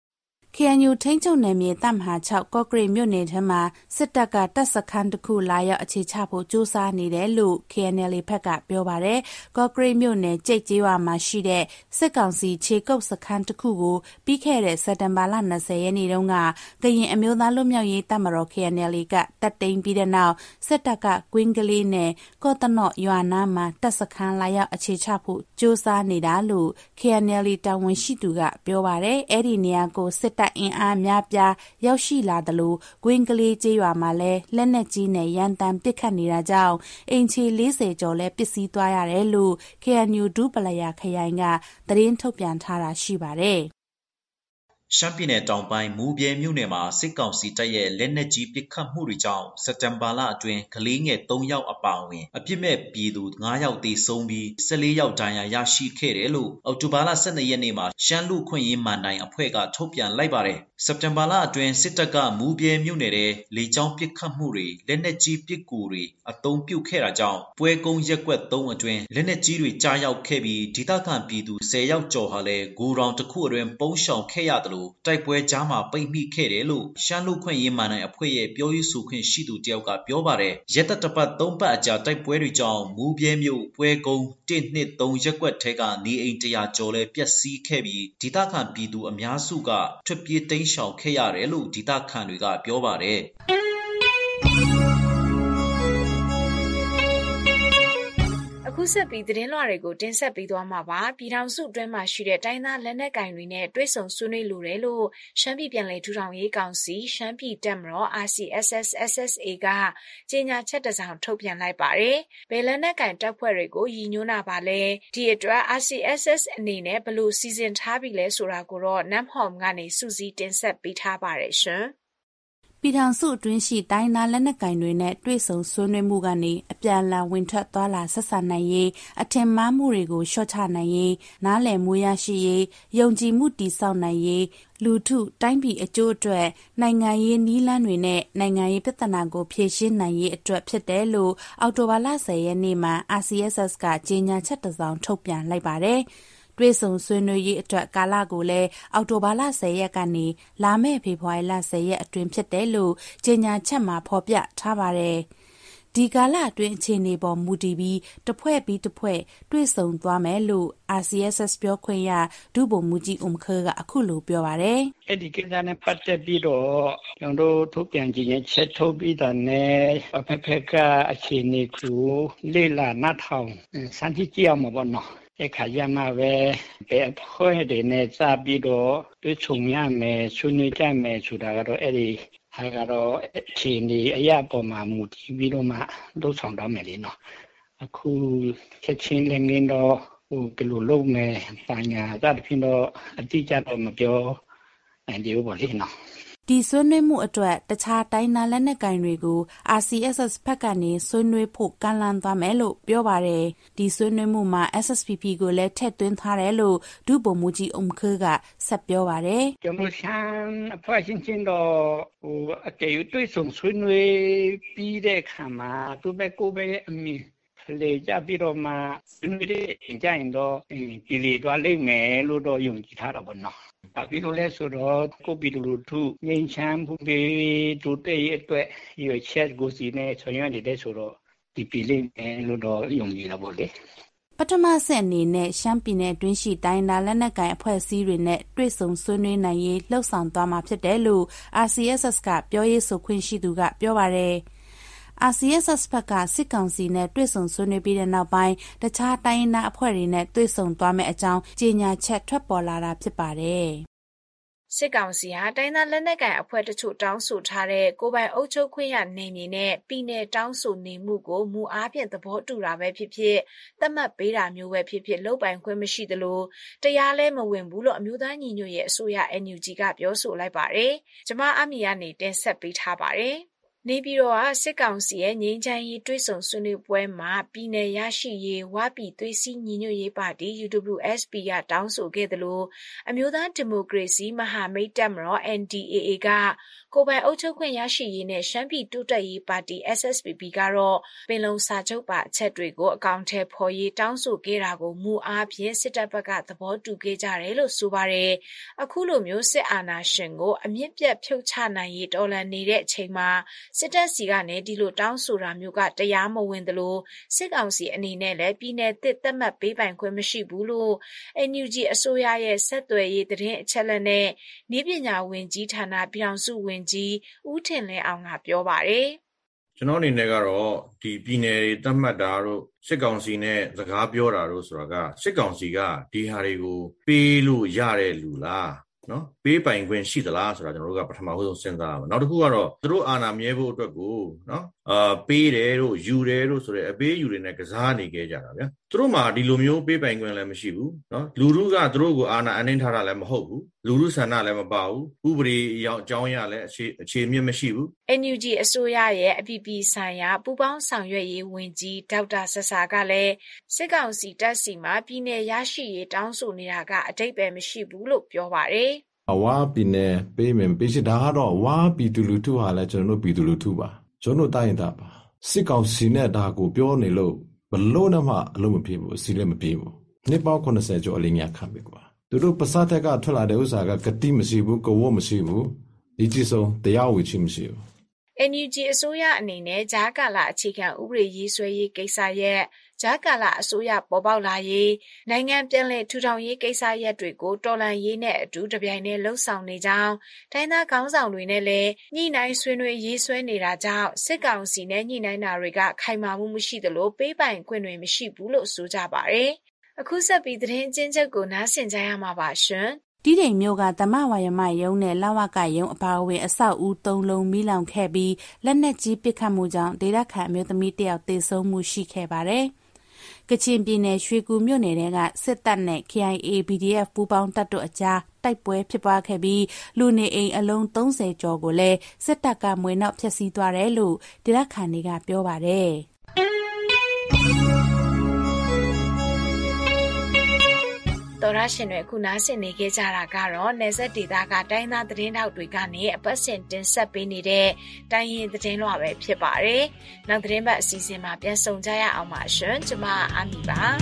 KNU ထိန်းချုပ်နယ်မြေတပ်မဟာ6ကော့ကရိတ်မြို့နယ်ထဲမှာစစ်တပ်ကတပ်စခန်းတစ်ခုလာရောက်အခြေချဖို့ကြိုးစားနေတယ်လို့ KNL ဘက်ကပြောပါတယ်။ကော့ကရိတ်မြို့နယ်ကျိတ်ကျေးရွာမှာရှိတဲ့စစ်ကောင်စီခြေကုပ်စခန်းတစ်ခုကိုပြီးခဲ့တဲ့စက်တင်ဘာလ20ရက်နေ့တုန်းကကရင်အမျိုးသားလွတ်မြောက်ရေးတပ်မတော် KNL ကတပ်သိမ်းပြီးတဲ့နောက်စစ်တပ်ကကွင်းကလေးနဲ့ကော့တနော့ရွာနားမှာတပ်စခန်းလာရောက်အခြေချဖို့ကြိုးစားနေတာလို့ KNL တာဝန်ရှိသူကပြောပါတယ်။အဲ့ဒီနေရာကိုစစ်တပ်အင်အားများပြားရောက်ရှိလာသလိုဂွင်ကလေးကျေးရွာမှာလည်းလက်နက်ကြီးနဲ့ရန်တမ်းပစ်ခတ်နေတာကြောင့်အိမ်ခြေ40ကျော်လည်းပျက်စီးသွားရတယ်လို့ KNU ဒူးပလာယာခရိုင်ကသတင်းထုတ်ပြန်ထားတာရှိပါတယ်။ရှမ်းပြည်နယ်တောင်ပိုင်းမူပြဲမြို့နယ်မှာစစ်ကောင်စီတပ်ရဲ့လက်နက်ကြီးပစ်ခတ်မှုတွေကြောင့်စက်တင်ဘာလအတွင်းကလေးငယ်3ယောက်အပါအဝင်အပြစ်မဲ့ပြည်သူ9ယောက်သေဆုံးပြီး14ယောက်ဒဏ်ရာရရှိခဲ့တယ်လို့အောက်တိုဘာလ12ရက်နေ့မှာရှမ်းလူခွင့်ရေးမန်တိုင်အဖွဲ့ကထုတ်ပြန်လိုက်ပါတယ်။စက်တင်ဘာလအတွင်းစစ်တပ်ကမူပြဲမြို့နယ်ထဲလေကြောင်းပစ်ခတ်မှုတွေလက်နက်ကြီးပစ်ကူတွေအသုံးပြုခဲ့တာကြောင့်ပွဲကုန်းရက်ကွက်3အတွင်းလက်နက်ကြီးတွေကြားရောက်ခဲ့ပြီးဒေသခံပြည်သူ10ယောက်ကျော်ဟာလည်းဂိုရောင်တစ်ခုအတွင်းပုန်းရှောင်ခဲ့ရတယ်လို့တိုက်ပွဲကြားမှာပိတ်မိခဲ့တယ်လို့ရှမ်းလူခွင့်ရေးမန်တိုင်အဖွဲ့ရဲ့ပြောရေးဆိုခွင့်ရှိသူတယောက်ကပြောပါတယ်။ရက်သက်တစ်ပတ်3ပတ်အကြာတိုက်ပွဲတွေကြောင့်မူပြဲမြို့ပွဲကုန်း123ရက်ကွက်ထဲကနေအိမ်100ကျော်လည်းပျက်စီးခဲ့ပြီးဒေသခံပြည်သူအများစုကထွက်ပြေးတိမ်းရှောင်ခဲ့ရတယ်လို့ဒေသခံတွေကပြောပါတယ်။အခုဆက်ပြီးသတင်းလွှာတွေကိုတင်ဆက်ပေးသွားမှာပါပြည်ထောင်စုအတွင်းမှာရှိတဲ့တိုင်းသားလက်နက်ကိုင်တွေနဲ့တွဲဆုံဆွေးနွေးလိုတယ်လို့ရှမ်းပြည်ပြည်နယ်ထူထောင်ရေးကောင်စီရှမ်းပြည်တပ်မတော် RCSS/SSA ကကြေညာချက်တစ်စောင်ထုတ်ပြန်လိုက်ပါတယ်ဘယ်လက်နက်ကိုင်တပ်ဖွဲ့တွေကိုရည်ညွှန်းတာပါလဲဒီအတွက် RCSS အနေနဲ့ဘယ်လိုစီစဉ်ထားပြီလဲဆိုတာကိုတော့နမ်ဟော်မ်ကနေစုစည်းတင်ဆက်ပေးထားပါတယ်ရှင်ပြည်ထောင်စုအတွင်းရှိတိုင်းသားလက်နက်ကိုင်တွေနဲ့တွေ့ဆုံဆွေးနွေးမှုကနေအပြန်အလှန်ဝင်ထွက်သွားလာဆက်ဆံနိုင်ရေးအထင်မှားမှုတွေကိုလျှော့ချနိုင်ရေးနားလည်မှုရရှိရေးယုံကြည်မှုတည်ဆောက်နိုင်ရေးလူထုတိုင်းပြည်အကျိုးအတွက်နိုင်ငံရေးနည်းလမ်းတွေနဲ့နိုင်ငံရေးပြဿနာကိုဖြေရှင်းနိုင်ရေးအတွက်ဖြစ်တယ်လို့အောက်တိုဘာလ10ရက်နေ့မှာ RCSS ကကြေညာချက်တစ်စောင်ထုတ်ပြန်လိုက်ပါတယ်။တွေ့ဆုံဆွေးနွေးရေးအတွက်ကာလကိုလည်းအောက်တိုဘာလ10ရက်ကနေလာမယ့်ဖေဖော်ဝါရီလ10ရက်အတွင်းဖြစ်တယ်လို့ကြေညာချက်မှာဖော်ပြထားပါတယ်။ဒီကာလအတွင်းအခြေအနေပေါ်မူတည်ပြီးတစ်ဖွဲ့ပြီးတစ်ဖွဲ့တွေ့ဆုံသွားမယ်လို့ RCSS ပြောခွင့်ရဒုဗိုလ်မှူးကြီးဦးမခဲကအခုလိုပြောပါတယ်။အဲ့ဒီကိစ္စနဲ့ပတ်သက်ပြီးတော့ကျွန်တော်ထုတ်ပြန်ကြေညာချက်ထုတ်ပြီးတာနဲ့အဖက်ကအခြေအနေကိုလေ့လာနားထောင်စမ်းကြည့်ရမှာပေါ့နော်အခါရမှာပဲဘယ်အဖွဲ့တွေနဲ့စပြီးတော့တွေ့ဆုံရမယ်ဆွေးနွေးကြမယ်ဆိုတာကတော့အဲ့ဒီဟာကတော့အခြေအနေအရာပေါ်မှာမူတည်ပြီးတော့မှလုပ်ဆောင်တော့မယ်လေနော်အခုချက်ချင်းလည်းငင်းတော့ဘယ်လိုလုပ်မယ်ပါညာဒါတဖြစ်တော့အတိအကျတော့မပြောနိုင်သေးဘူးပေါ့လေနော်ဒီဆွေးနွေးမှုအတွက်တခြားတိုင်းသားလက်နက်ကိုင်တွေကို RCSS ဘက်ကနေဆွေးနွေးဖို့ကမ်းလှမ်းသွားမယ်လို့ပြောပါတယ်။ဒီဆွေးနွေးမှုမှာ SSPP ကိုလည်းထည့်သွင်းထားတယ်လို့ဒုဗိုလ်မှူးကြီးအုံခါကဆက်ပြောပါတယ်။ကျွန်တော်ရှမ်းအဖွဲ့ချင်းတော့အတေးတွေ့ဆုံဆွေးနွေးပြီးတဲ့အခါမှာသူပဲကိုပဲအမြင်လေကြပြီးတော့မှဆွေးနွေးတဲ့ကြရင်တော့ပြည်လည်သွားလိမ့်မယ်လို့တော့ယုံကြည်ထားတာပေါ့နော်။ပြီးတော့လဲဆိုတော့ကိုပြည်သူလူထုငြိမ်းချမ်းမှုတွေတိုးတက်ရေးအတွက်ရွေးချက်ကိုစီနဲ့ဆောင်ရွက်နေတဲ့ဆိုတော့ဒီပြည်လေးလို့တော့ယုံကြည်တာပေါ့လေပထမဆက်အနေနဲ့ရှမ်းပြည်နယ်တွင်းရှိတိုင်းသားလက်နက်ကိုင်အဖွဲ့အစည်းတွေနဲ့တွေ့ဆုံဆွေးနွေးနိုင်ရေးလှုံ့ဆော်သွားမှာဖြစ်တယ်လို့ RCSS ကပြောရေးဆိုခွင့်ရှိသူကပြောပါတယ်။ RCSS ဘက်ကစစ်ကောင်စီနဲ့တွေ့ဆုံဆွေးနွေးပြီးတဲ့နောက်ပိုင်းတခြားတိုင်းရင်းသားအဖွဲ့တွေနဲ့တွေ့ဆုံသွားမယ့်အကြောင်းကြေညာချက်ထွက်ပေါ်လာတာဖြစ်ပါတယ်။စစ်ကောင်စီဟာတိုင်းသားလက်နက်ကိုင်အဖွဲ့တချို့တောင်းဆိုထားတဲ့ကိုယ်ပိုင်အုပ်ချုပ်ခွင့်ရနယ်မြေနဲ့ပြည်နယ်တောင်းဆိုနေမှုကိုမူအားဖြင့်သဘောတူတာပဲဖြစ်ဖြစ်သတ်မှတ်ပေးတာမျိုးပဲဖြစ်ဖြစ်လုပ်ပိုင်ခွင့်မရှိသလိုတရားလဲမဝင်ဘူးလို့အမျိုးသားညီညွတ်ရေးအစိုးရ NUG ကပြောဆိုလိုက်ပါတယ်။ကျွန်မအမီကနေတင်ဆက်ပေးထားပါတယ်။နေပြည်တော်ကစစ်ကောင်စီရဲ့ငြိမ်းချမ်းရေးတွဲဆုံဆွေးနွေးပွဲမှာပြည်내ရရှိရေးဝပြည်သွေးစည်းညီညွတ်ရေးပါတီ UWSP ကတောင်းဆိုခဲ့သလိုအမျိုးသားဒီမိုကရေစီမဟာမိတ်တပ်မတော် NDAA ကကိုယ်ပိုင်အုပ်ချုပ်ခွင့်ရရှိရေးနဲ့ရှမ်းပြည်တိုးတက်ရေးပါတီ SSPP ကတော့ပင်လုံစာချုပ်ပါအချက်တွေကိုအကောင့်ထဲဖော်ရေးတောင်းဆိုခဲ့တာကိုမူအားဖြင့်စစ်တပ်ဘက်ကသဘောတူခဲ့ကြတယ်လို့ဆိုပါတယ်။အခုလိုမျိုးစစ်အာဏာရှင်ကိုအမြင့်ပြတ်ဖြုတ်ချနိုင်ရေးတော်လှန်နေတဲ့အချိန်မှာစစ်တပ်စီကနေဒီလိုတောင်းဆိုတာမျိုးကတရားမဝင်သလိုစစ်ကောင်စီအနေနဲ့လည်းပြည်내သတ်မှတ်ပေးပိုင်ခွင့်မရှိဘူးလို့ NUG အစိုးရရဲ့ဆက်သွယ်ရေးသတင်းအချက်အလက်နဲ့နည်းပညာဝန်ကြီးဌာနပြည်ထောင်စုဝန်ကြီးဦးထင်လင်းအောင်ကပြောပါတယ်။ကျွန်တော်အနေနဲ့ကတော့ဒီပြည်내တွေသတ်မှတ်တာတို့စစ်ကောင်စီနဲ့စကားပြောတာတို့ဆိုတာကစစ်ကောင်စီကဒီဟာတွေကိုပေးလို့ရတဲ့လူလားနော်ပေးပိုင်ခွင့်ရှိသလားဆိုတာကျွန်တော်တို့ကပထမဆုံးစဉ်းစားရမယ်နောက်တစ်ခုကတော့သူတို့အာဏာမြဲဖို့အတွက်ကိုနော်ပေးတယ်တို့ယူတယ်တို့ဆိုတဲ့အပေးယူတွေနဲ့ကစားနေခဲ့ကြတာဗျာသူတို့မှာဒီလိုမျိုးပေးပိုင်ခွင့်လည်းမရှိဘူးနော်လူထုကသူတို့ကိုအာဏာအနှင်းထားတာလည်းမဟုတ်ဘူးလူထုဆန္ဒလည်းမပါဘူးဥပဒေအကြောင်းအရာလည်းအခြေအမြင့်မရှိဘူး NUG အစိုးရရဲ့အပြည်ပြည်ဆိုင်ရာပူးပေါင်းဆောင်ရွက်ရေးဝန်ကြီးဒေါက်တာဆဆာကလည်းစစ်ကောင်စီတပ်စီမှာပြည်내ရရှိရေးတောင်းဆိုနေတာကအတိတ်ပဲမရှိဘူးလို့ပြောပါတယ်ဝါပြည်နယ်ပေးမယ်ပေးချင်ဒါကတော့ဝါပြည်သူလူထုဟာလည်းကျွန်တော်တို့ပြည်သူလူထုပါကျွန်တော်တိုင်းတာပါစစ်ကောင်စီနဲ့ဒါကိုပြောနေလို့ဘလို့နဲ့မှအလုံးမပြေဘူးအစီလည်းမပြေဘူးနှစ်ပေါင်း80ကျော်အလေးများခံပြီကွာသူတို့ပစတက်ကထွက်လာတဲ့ဥစ္စာကကတိမရှိဘူးကဝတ်မရှိဘူးဒီကြည့်ဆုံးတရားဝေချမရှိဘူး NUG အစိုးရအနေနဲ့ဂျာကာလာအခြေခံဥပဒေရေးဆွဲရေးကိစ္စရဲ့ဂျာကာလာအစိုးရပေါ်ပေါက်လာရေးနိုင်ငံပြန်လည်ထူထောင်ရေးကိစ္စရပ်တွေကိုတော်လှန်ရေးနဲ့အတူတပြိုင်တည်းလှုပ်ဆောင်နေကြောင်းတိုင်းသားခေါင်းဆောင်တွေနဲ့လည်းညှိနှိုင်းဆွေးနွေးရေးဆွဲနေတာကြောင့်စစ်ကောင်စီနဲ့ညှိနှိုင်းတာတွေကခိုင်မာမှုမရှိသလိုပေးပိုင်ခွင့်တွေမရှိဘူးလို့ဆိုကြပါတယ်။အခုဆက်ပြီးသတင်းကျဉ်းချုပ်ကိုနားဆင်ကြရမှာပါရှင်။တီးတိမ်မြို့ကသမဝါယမယုံနဲ့လဝကယုံအပါအဝင်အဆောက်အဦ၃လုံးမိလောင်ခဲ့ပြီးလက်နက်ကြီးပစ်ခတ်မှုကြောင့်ဒေသခံအမျိုးသမီးတစ်ယောက်သေဆုံးမှုရှိခဲ့ပါတယ်။ကချင်ပြည်နယ်ရွှေကူမြို့နယ်ကစစ်တပ်နဲ့ KIA PDF ပူးပေါင်းတပ်တို့အကြားတိုက်ပွဲဖြစ်ပွားခဲ့ပြီးလူနေအိမ်အလုံး30ကျော်ကိုလည်းစစ်တပ်ကမွေနှောက်ဖျက်ဆီးသွားတယ်လို့ဒေသခံတွေကပြောပါတယ်။တော်ရရှင်တွေအခုနားဆင်နေကြကြတာကတော့နယ်စပ်ဒေသကတိုင်းသားသတင်းထောက်တွေကနေအပတ်စဉ်တင်ဆက်ပေးနေတဲ့တိုင်းရင်းသတင်းလွှာပဲဖြစ်ပါတယ်။နောက်သတင်းပတ်အစီအစဉ်မှာပြန်ဆုံကြရအောင်ပါရှင်။ကျွန်မအာမီပါ။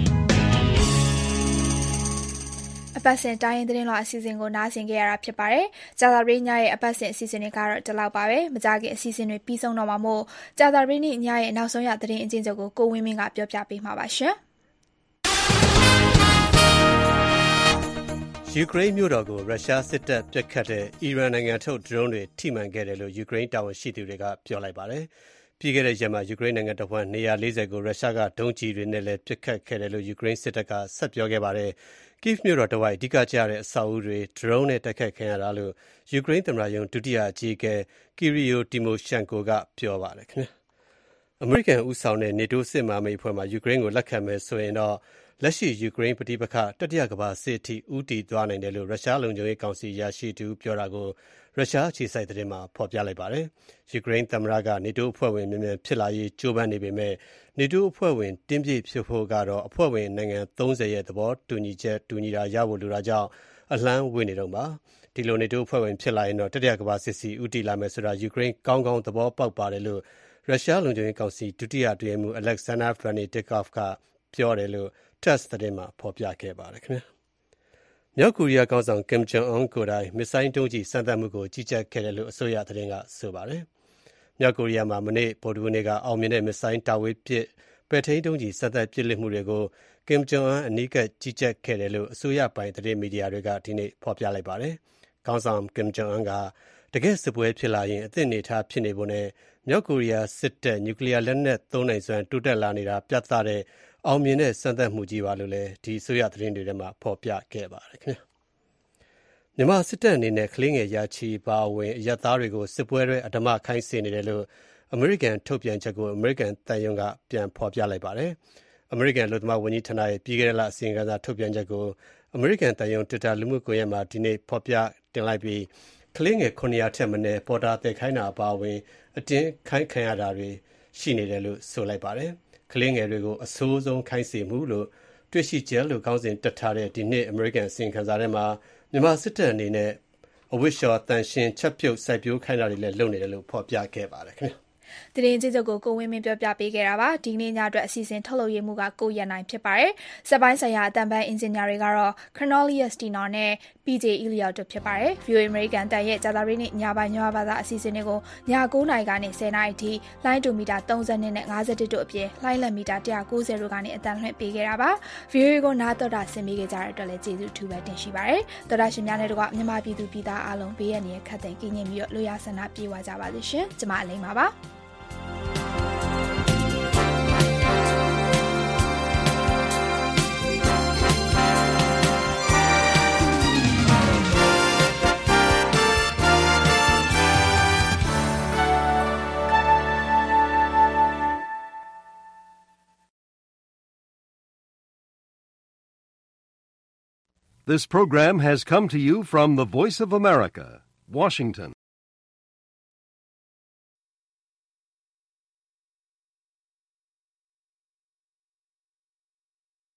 အပတ်စဉ်တိုင်းရင်းသတင်းလွှာအစီအစဉ်ကိုနားဆင်ကြရတာဖြစ်ပါတယ်။ကြာသပတေးညရဲ့အပတ်စဉ်အစီအစဉ်တွေကတော့ဒီလောက်ပါပဲ။မကြခင်အစီအစဉ်တွေပြီးဆုံးတော့မှာမို့ကြာသပတေးနေ့ညရဲ့နောက်ဆုံးရသတင်းအကျဉ်းချုပ်ကိုကိုဝင်းမင်းကပြောပြပေးမှာပါရှင်။ယူကရိန်းမြို့တော်ကိုရုရှားစစ်တပ်ပစ်ခတ်တဲ့အီရန်နိုင်ငံထုတ်ဒရုန်းတွေထိမှန်ခဲ့တယ်လို့ယူကရိန်းတာဝန်ရှိသူတွေကပြောလိုက်ပါတယ်။ပြီးခဲ့တဲ့ရက်မှာယူကရိန်းနိုင်ငံတစ်ဝန်းနေရာ40ကိုရုရှားကဒုံးကျည်တွေနဲ့လည်းပစ်ခတ်ခဲ့တယ်လို့ယူကရိန်းစစ်တပ်ကဆက်ပြောခဲ့ပါတယ်။ Kyiv မြို့တော်တစ်ဝိုက်အဓိကကျတဲ့အဆောက်အဦတွေဒရုန်းနဲ့တိုက်ခိုက်ခံရတာလို့ယူကရိန်းသမ္မတရုံးဒုတိယအကြီးအကဲ Kyrylo Tymoshenko ကပြောပါတယ်ခင်ဗျ။အမေရိကန်ဦးဆောင်တဲ့ NATO စစ်မဟာမိတ်အဖွဲ့မှယူကရိန်းကိုလက်ခံမယ်ဆိုရင်တော့လက်ရှိယူကရိန်းပဋိပက္ခတတိယကမ္ဘာစစ်အထိဦးတည်သွားနိုင်တယ်လို့ရုရှားလုံခြုံရေးကောင်စီအရာရှိတူပြောတာကိုရုရှားအခြေစိုက်သတင်းမှာဖော်ပြလိုက်ပါတယ်။ယူကရိန်းသမ္မတက NATO အဖွဲ့ဝင်မြန်မြန်ဖြစ်လာရေးကြိုးပမ်းနေပေမဲ့ NATO အဖွဲ့ဝင်တင်းပြည့်ဖြစ်ဖို့ကတော့အဖွဲ့ဝင်နိုင်ငံ30ရဲ့သဘောတူညီတာရဖို့လိုတာကြောင့်အလှမ်းဝေးနေတော့ပါ။ဒီလို NATO အဖွဲ့ဝင်ဖြစ်လာရင်တော့တတိယကမ္ဘာစစ်စီဦးတည်လာမယ်ဆိုတာယူကရိန်းကောင်းကောင်းသဘောပေါက်ပါတယ်လို့ရုရှားလုံခြုံရေးကောင်စီဒုတိယအတွင်းမှူး Alexander Venediktov ကပြောတယ်လို့TASS သတင်းမှာဖော်ပြခဲ့ပါတယ်ခင်ဗျာ။မြောက်ကိုရီးယားခေါင်းဆောင် Kim Jong Un ကိုယ်တိုင်မစ်ဆိုင်းဒုံးကျည်စမ်းသပ်မှုကိုကြီးကြပ်ခဲ့တယ်လို့အစိုးရသတင်းကဆိုပါတယ်။မြောက်ကိုရီးယားမှာမနေ့ဗုဒ္ဓဟူးနေ့ကအောင်မြင်တဲ့မစ်ဆိုင်းတာဝေးပစ်ပဲ့ထိန်းဒုံးကျည်စမ်းသပ်ပစ်လွှတ်မှုတွေကို Kim Jong Un အနီးကပ်ကြီးကြပ်ခဲ့တယ်လို့အစိုးရပိုင်သတင်းမီဒီယာတွေကဒီနေ့ဖော်ပြလိုက်ပါတယ်။ခေါင်းဆောင် Kim Jong Un ကတကယ့်စစ်ပွဲဖြစ်လာရင်အသင့်အနေထားဖြစ်နေဖို့နဲ့မြောက်ကိုရီးယားစစ်တပ်နျူကလီးယားလက်နက်သုံးနိုင်စွမ်းတိုးတက်လာနေတာပြသတဲ့အောင်မြင်တဲ့စမ်းသပ်မှုကြီးပါလို့လည်းဒီအစိုးရသတင်းတွေထဲမှာဖော်ပြခဲ့ပါတယ်ခင်ဗျာ။မြန်မာစစ်တပ်အနေနဲ့ကလေးငယ်ရာချီပါဝင်အရပ်သားတွေကိုစစ်ပွဲတွေအဓမ္မခိုင်းစေနေတယ်လို့အမေရိကန်ထုတ်ပြန်ချက်ကိုအမေရိကန်တန်ယုံကပြန်ဖော်ပြလိုက်ပါတယ်။အမေရိကန်လူသမားဝန်ကြီးဌာနရဲ့ပြီးခဲ့တဲ့လအစီရင်ခံစာထုတ်ပြန်ချက်ကိုအမေရိကန်တန်ယုံ Twitter လူမှုကွန်ရက်မှာဒီနေ့ဖော်ပြတင်လိုက်ပြီးကလေးငယ်900ထက်မနည်းပေါ်တာတက်ခိုင်းတာအပါအဝင်အတင်းခိုင်းခံရတာတွေရှိနေတယ်လို့ဆိုလိုက်ပါတယ်။ကလေးငယ်တွေကိုအဆိုးဆုံးခိုင်းစေမှုလို့တွေ့ရှိချက်လို့ခေါင်းစဉ်တက်ထားတဲ့ဒီနေ့အမေရိကန်အစီရင်ခံစာထဲမှာမြန်မာစစ်တပ်အနေနဲ့အဝိရှော်တန်ရှင်ချက်ပြုတ်စိုက်ပျိုးခိုင်းတာတွေလည်းလုပ်နေတယ်လို့ဖော်ပြခဲ့ပါတယ်ခင်ဗျာ။သတင်းကြေးချုပ်ကိုကိုဝင်းမင်းပြောပြပေးခဲ့တာပါဒီနေ့ညအတွက်အစီအစဉ်ထုတ်လုပ်ရမှုကကိုရနိုင်ဖြစ်ပါတယ်စက်ပိုင်းဆိုင်ရာအတန်ပန်းအင်ဂျင်နီယာတွေကတော့ Cornelius Tino နဲ့ PJ Elliot တို့ဖြစ်ပါတယ် VOA American တန်ရဲ့ကြာသပတေးနေ့ညပိုင်းညဘာသာအစီအစဉ်တွေကိုည9:00နာရီကနေ10:00နာရီထိလိုင်းတူမီတာ30နဲ့51တို့အပြင်လိုင်းလက်မီတာ190တို့ကနေအတန်လွှင့်ပေးခဲ့တာပါ VOA ကိုနားတော်တာဆင်ပေးခဲ့ကြတဲ့အတွက်လည်းကျေးဇူးထူးပဲတင်ရှိပါတယ်တော်တာရှင်များနဲ့တကွမြန်မာပြည်သူပြည်သားအားလုံးဘေးရန်ရခတ်တဲ့ကင်းငြိမ်ပြီးတော့လူရဆန္ဒပြေဝကြပါလိမ့်ရှင်ကျွန်မအလိမ္မာပါ This program has come to you from the Voice of America, Washington.